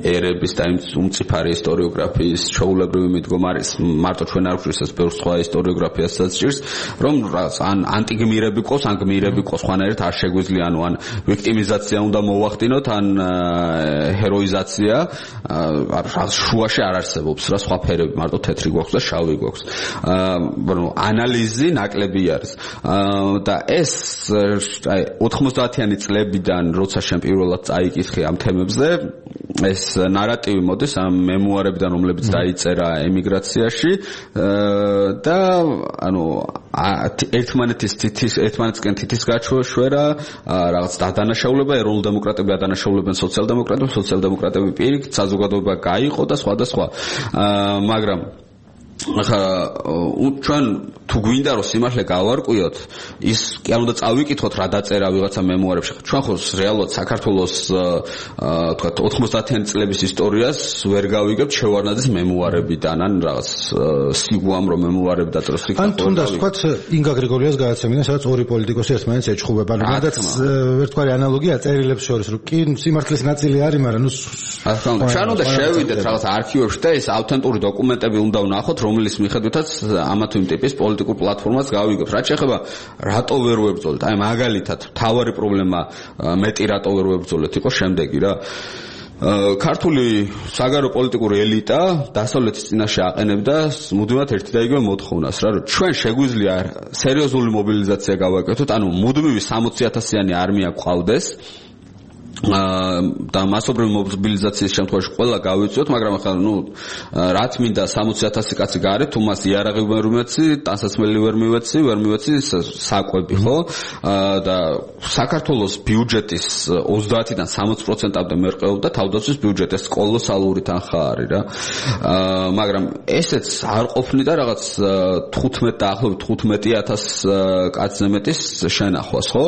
B: ერების და იმ უმწიფარი ისტორიოგრაფიის ჩაულებრივი მიდგომარის მარტო ჩვენ არ ვჭირს ეს ბევრ სხვა ისტორიოგრაფიასაც ჭირს რომ ან ანტიგმირები ყოს ან გმირები ყოს ხვანაერით არ შეგვიძლია ანუ ან ვიქტიმიზაცია უნდა მოვახდინოთ ან ჰეროიზაცია შუაში არ არსებობს რა სხვა ფერები მარტო თეთრი გვაქვს და შავი გვაქვს ანუ ანალიზი ნაკლები არის და ეს აი ოთხმოცდაათიანი წლებიდან როცა შენ პირველად წაიკითხე ამ თემებზე ეს ნარატივი მოდის ამ მემუარებიდან რომლებიც დაიწერა ემიგრაციაში და ანუ ერთმანეთის თითის ერთმანეთისკენ თითის გაჩვეშვა რაღაც დადანაშაულება ეროვნულ დემოკრატები ადანაშაულებენ სოციალ-დემოკრატებს სოციალ-დემოკრატები პირიქით საზოგადოება გაიყო და სხვა და სხვა მაგრამ ახლა ჩვენ თუ გვინდა რომ სიმართლე გავარკვიოთ ის კი არ უნდა წავიკითხოთ რა დაწერა ვიღაცა მემუარებში ჩვენ ხო რეალურად საქართველოს თქვათ ოთხმოცდაათიანი წლების ისტორიას ვერ გავიგებთ შევარნაძის მემუარებიდან ან რაღაც სიგუამ რომ მემუარები დაწეროს იქ
A: ან თუნდაც თქვათ ინგა გრიგორიას გადაცემიდან სადაც ორი პოლიტიკოსი ერთმანეთს ეჩხუბება ანუ გადაც ერთგვარი ანალოგია წერილებს შორის რომ კი სიმართლის ნაწილი არის მაგრამ ნუ
B: ჩვენ უნდა შევიდეთ რაღაც არქივებში და ეს ავთენტური დოკუმენტები უნდა ვნახოთ რომლის მიხედვითაც ამა თუ იმ ტიპის პოლიტიკურ პლატფორმას გავიგებთ. რაც შეეხება რატო ვერ ვებრძოლეთ? აი მაგალითად, თავარი პრობლემა მეტი რატო ვერ ვებრძოლეთ იყო შემდეგი რა. ქართული საგარეო პოლიტიკური ელიტა დასავლეთის წინაშე აყენებდა მუდმივად ერთი და იგივე მოთხოვნას რა რომ ჩვენ შეგვიძლია სერიოზული მობილიზაცია გავაკეთოთ, ანუ მუდმივი სამოცი ათასიანი არმია გვყავდეს და მასობრივი მობილიზაციის შემთხვევაში ყველა გავიწვიოთ, მაგრამ ახლა ნუ რაც მინდა სამოცი ათასი კაცი გარეთ, თუ მას იარაღი ვერ მივეცი, ტანსაცმელი ვერ მივეცი, ვერ მივეცი საკვები, ხო? და საქართველოს ბიუჯეტის ოცდაათიდან სამოცი პროცენტამდე მერყეობდა თავდაცვის ბიუჯეტი, ეს კოლოსალური თანხა არის რა. მაგრამ ესეც არ ყოფნიდა რაღაც თხუთმეტ და ახლობით თხუთმეტი ათას კაცზე მეტის შენახვას, ხო?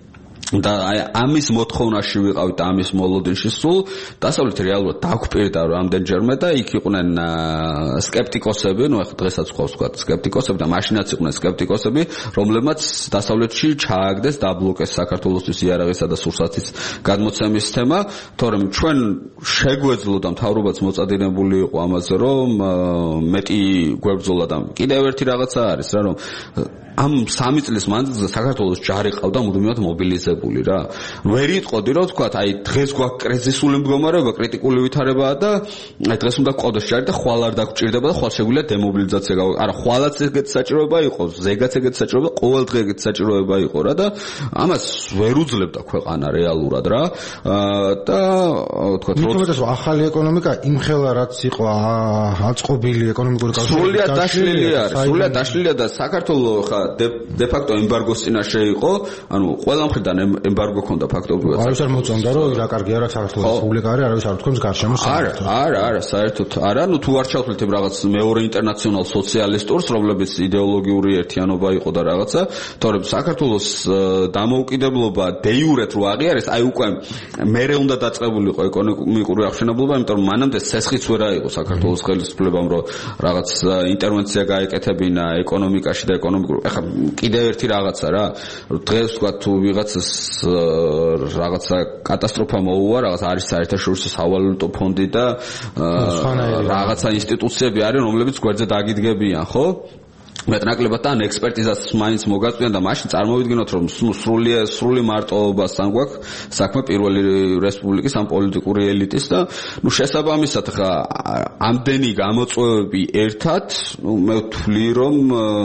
B: და აი ამის მოთხოვნაში ვიყავით ამის მოლოდინში სულ დასავლეთი რეალურად დაგვპირდა რამდენჯერმე და იქ იყვნენ სკეპტიკოსები, ну ახლა დღესაც ხავს თქვა სკეპტიკოსები და მაშინაც იყვნენ სკეპტიკოსები, რომლებმაც დასავლეთში ჩააგდეს დაბლოკეს საქართველოსთვის იარაღისა და სურსათის გადმოცემის თემა, თორემ ჩვენ შეგვეძლო და მთავრობაც მოწადინებული იყო ამაზე, რომ მეტი გვებრძოლა და კიდევ ერთი რაღაცა არის რა, რომ ამ სამი წლის მანძილზე საქართველოს ჯარი ყავდა მუდმივად მობილიზებული რა. ვერ იტყოდი რომ თქვა აი დღეს გვაქვს კრიზისული მდგომარეობა, კრიტიკული ვითარებაა და აი დღეს უნდა ყოდოს ჯარი და ხვალ არ დაგჭირდება და ხვალ შეგვიძლია დემობილიზაცია გავა. არა, ხვალაც ეგეთი საჭიროება იყო, ზეგაც ეგეთი საჭიროება, ყოველ დღე ეგეთი საჭიროება იყო რა და ამას ვერ უძლებდა ქვეყანა რეალურად რა. და თქვა
A: რომ ახალი ეკონომიკა იმხელა რაც იყო აწყობილი ეკონომიკური კავშირი
B: სრულიად დაშლილი არის, სრულიად დაშლილია და საქართველოს ხა de facto embargo-s წინაშე იყო, ანუ ყველა მხრიდან embargo ქონდა ფაქტობრივად.
A: არავის არ მოწონდა რომ რა კარგი არა საქართველოს რესპუბლიკა არის, არავის არ თქოს გარშემო
B: საერთოდ. არა, არა, არა, საერთოდ არა, ну თუ არ ჩავთვლით რაღაც მეორე ინტერნაციონალ სოციალისტურს, რომლებიც იდეოლოგიური ერთიანობა იყო და რაღაცა, თორემ საქართველოს დამოუკიდებლობა დე-იურეთ რო აღიარეს, აი უკვე მერე უნდა დაწყებულიყო ეკონომიკური აღშენებლობა, იმიტომ რომ მანამდე ცესხიც ვერ აიღო საქართველოს ხელისუფლებამ რომ რაღაც ინტერვენცია გაეკეთებინა ეკონომიკაში და ეკონომიკურ ახლა კიდევ ერთი რაღაცა რა დღეს თქვა თუ ვიღაცას რაღაცა კატასტროფა მოუვა რაღაც არის საერთაშორისო სავალუტო ფონდი და რაღაცა ინსტიტუციები არის რომლებიც გვერდზე დაგიდგებიან ხო მეტნაკლებად ან ექსპერტიზას მაინც მოგაწვიან და მაშინ წარმოვიდგინოთ რომ სრული სრული მარტოობასთან გვაქვს საქმე პირველი რესპუბლიკის ამ პოლიტიკური ელიტის და ნუ შესაბამისად ხა ამდენი გამოწვევები ერთად ნუ მე ვთვლი რომ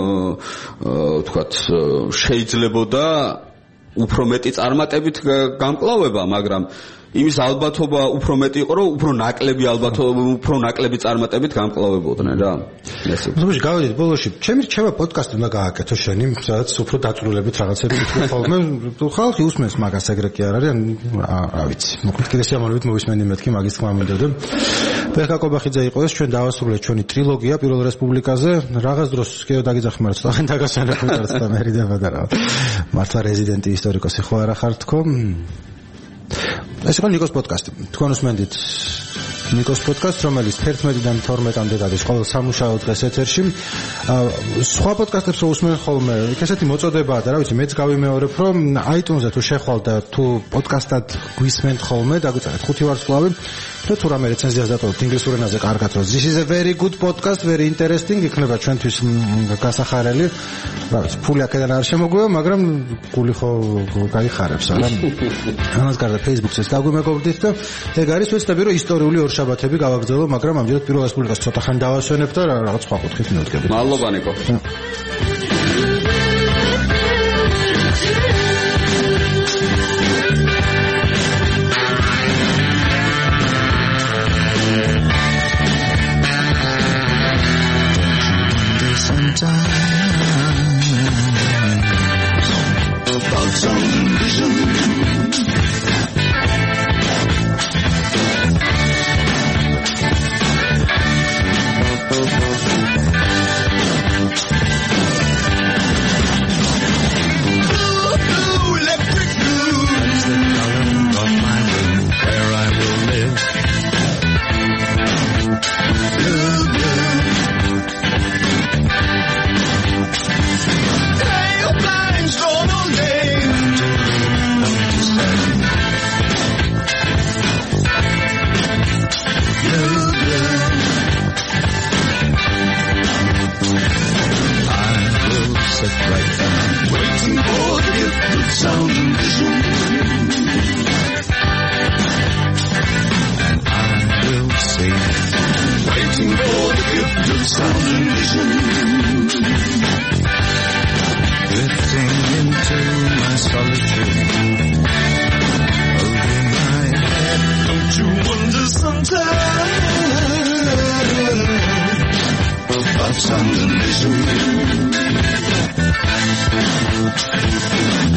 B: ვთქვათ შეიძლებოდა უფრო მეტი წარმატებით გამკლავება მაგრამ იმის ალბათობა უფრო მეტი იყო რომ უფრო ნაკლები ალბათობა უფრო ნაკლები წარმატებით გამკლავებოდნენ რა ესე
A: თუმცა გავედით ბოლოში ჩემი რჩევა პოდკასტი უნდა გააკეთო შენი სადაც უფრო დაწვრილებით რაღაცები ვთქვი ხოლმე ხალხი უსმენს მაგას ეგრე კი არ არის რა ვიცი მოკლედ კიდე შემოვიდეთ მოვისმენდი მეთქი მაგის თქმა მინდოდა ბექა კობახიძე იყო ეს ჩვენ დავასრულეთ ჩვენი ტრილოგია პირველ რესპუბლიკაზე რაღაც დროს კიდევ დაგიძახი მაგრამ ცოტა დაგასვენებ და მერიდება და რა მართლა რეზიდენტი ისტორიკოსი ხო არა ხარ თქო ეს იყო ნიკოს პოდკასტი. თქვენ უსმენთ ნიკოს პოდკასტს, რომელიც თერთმეტიდან თორმეტამდე გადის ყოველ სამუშაო დღეს ეთერში. სხვა პოდკასტებს რო უსმენ ხოლმე, იქ ესეთი მოწოდებაა და რა ვიცი, მეც გავიმეორებ, რომ iTunes-ზე თუ შეხვალ და თუ პოდკასტად გვისმენთ ხოლმე, დაგვიწერეთ ხუთი ვარსკვლავი და თუ რამე რეცენზიას დატოვოთ ინგლისურ ენაზე კარგად, რომ this is a very good podcast, very interesting, იქნება ჩვენთვის გასახარელი. რა ვიცი, ფული აქედან არ შემოგვივა, მაგრამ გული ხო გაიხარებს, არა? ამას გარდა Facebook-ზე დაგვიმეგობრდით და ეგ არის ვეცდები, რომ ისტორიული ორშაბათები გავაგრძელო, მაგრამ ამჯერად პირველ რესპუბლიკას ცოტა ხანი დავასვენებ და რაღაც სხვა კუთხით მივდგები.
B: მადლობა ნიკო.
C: About some vision. Some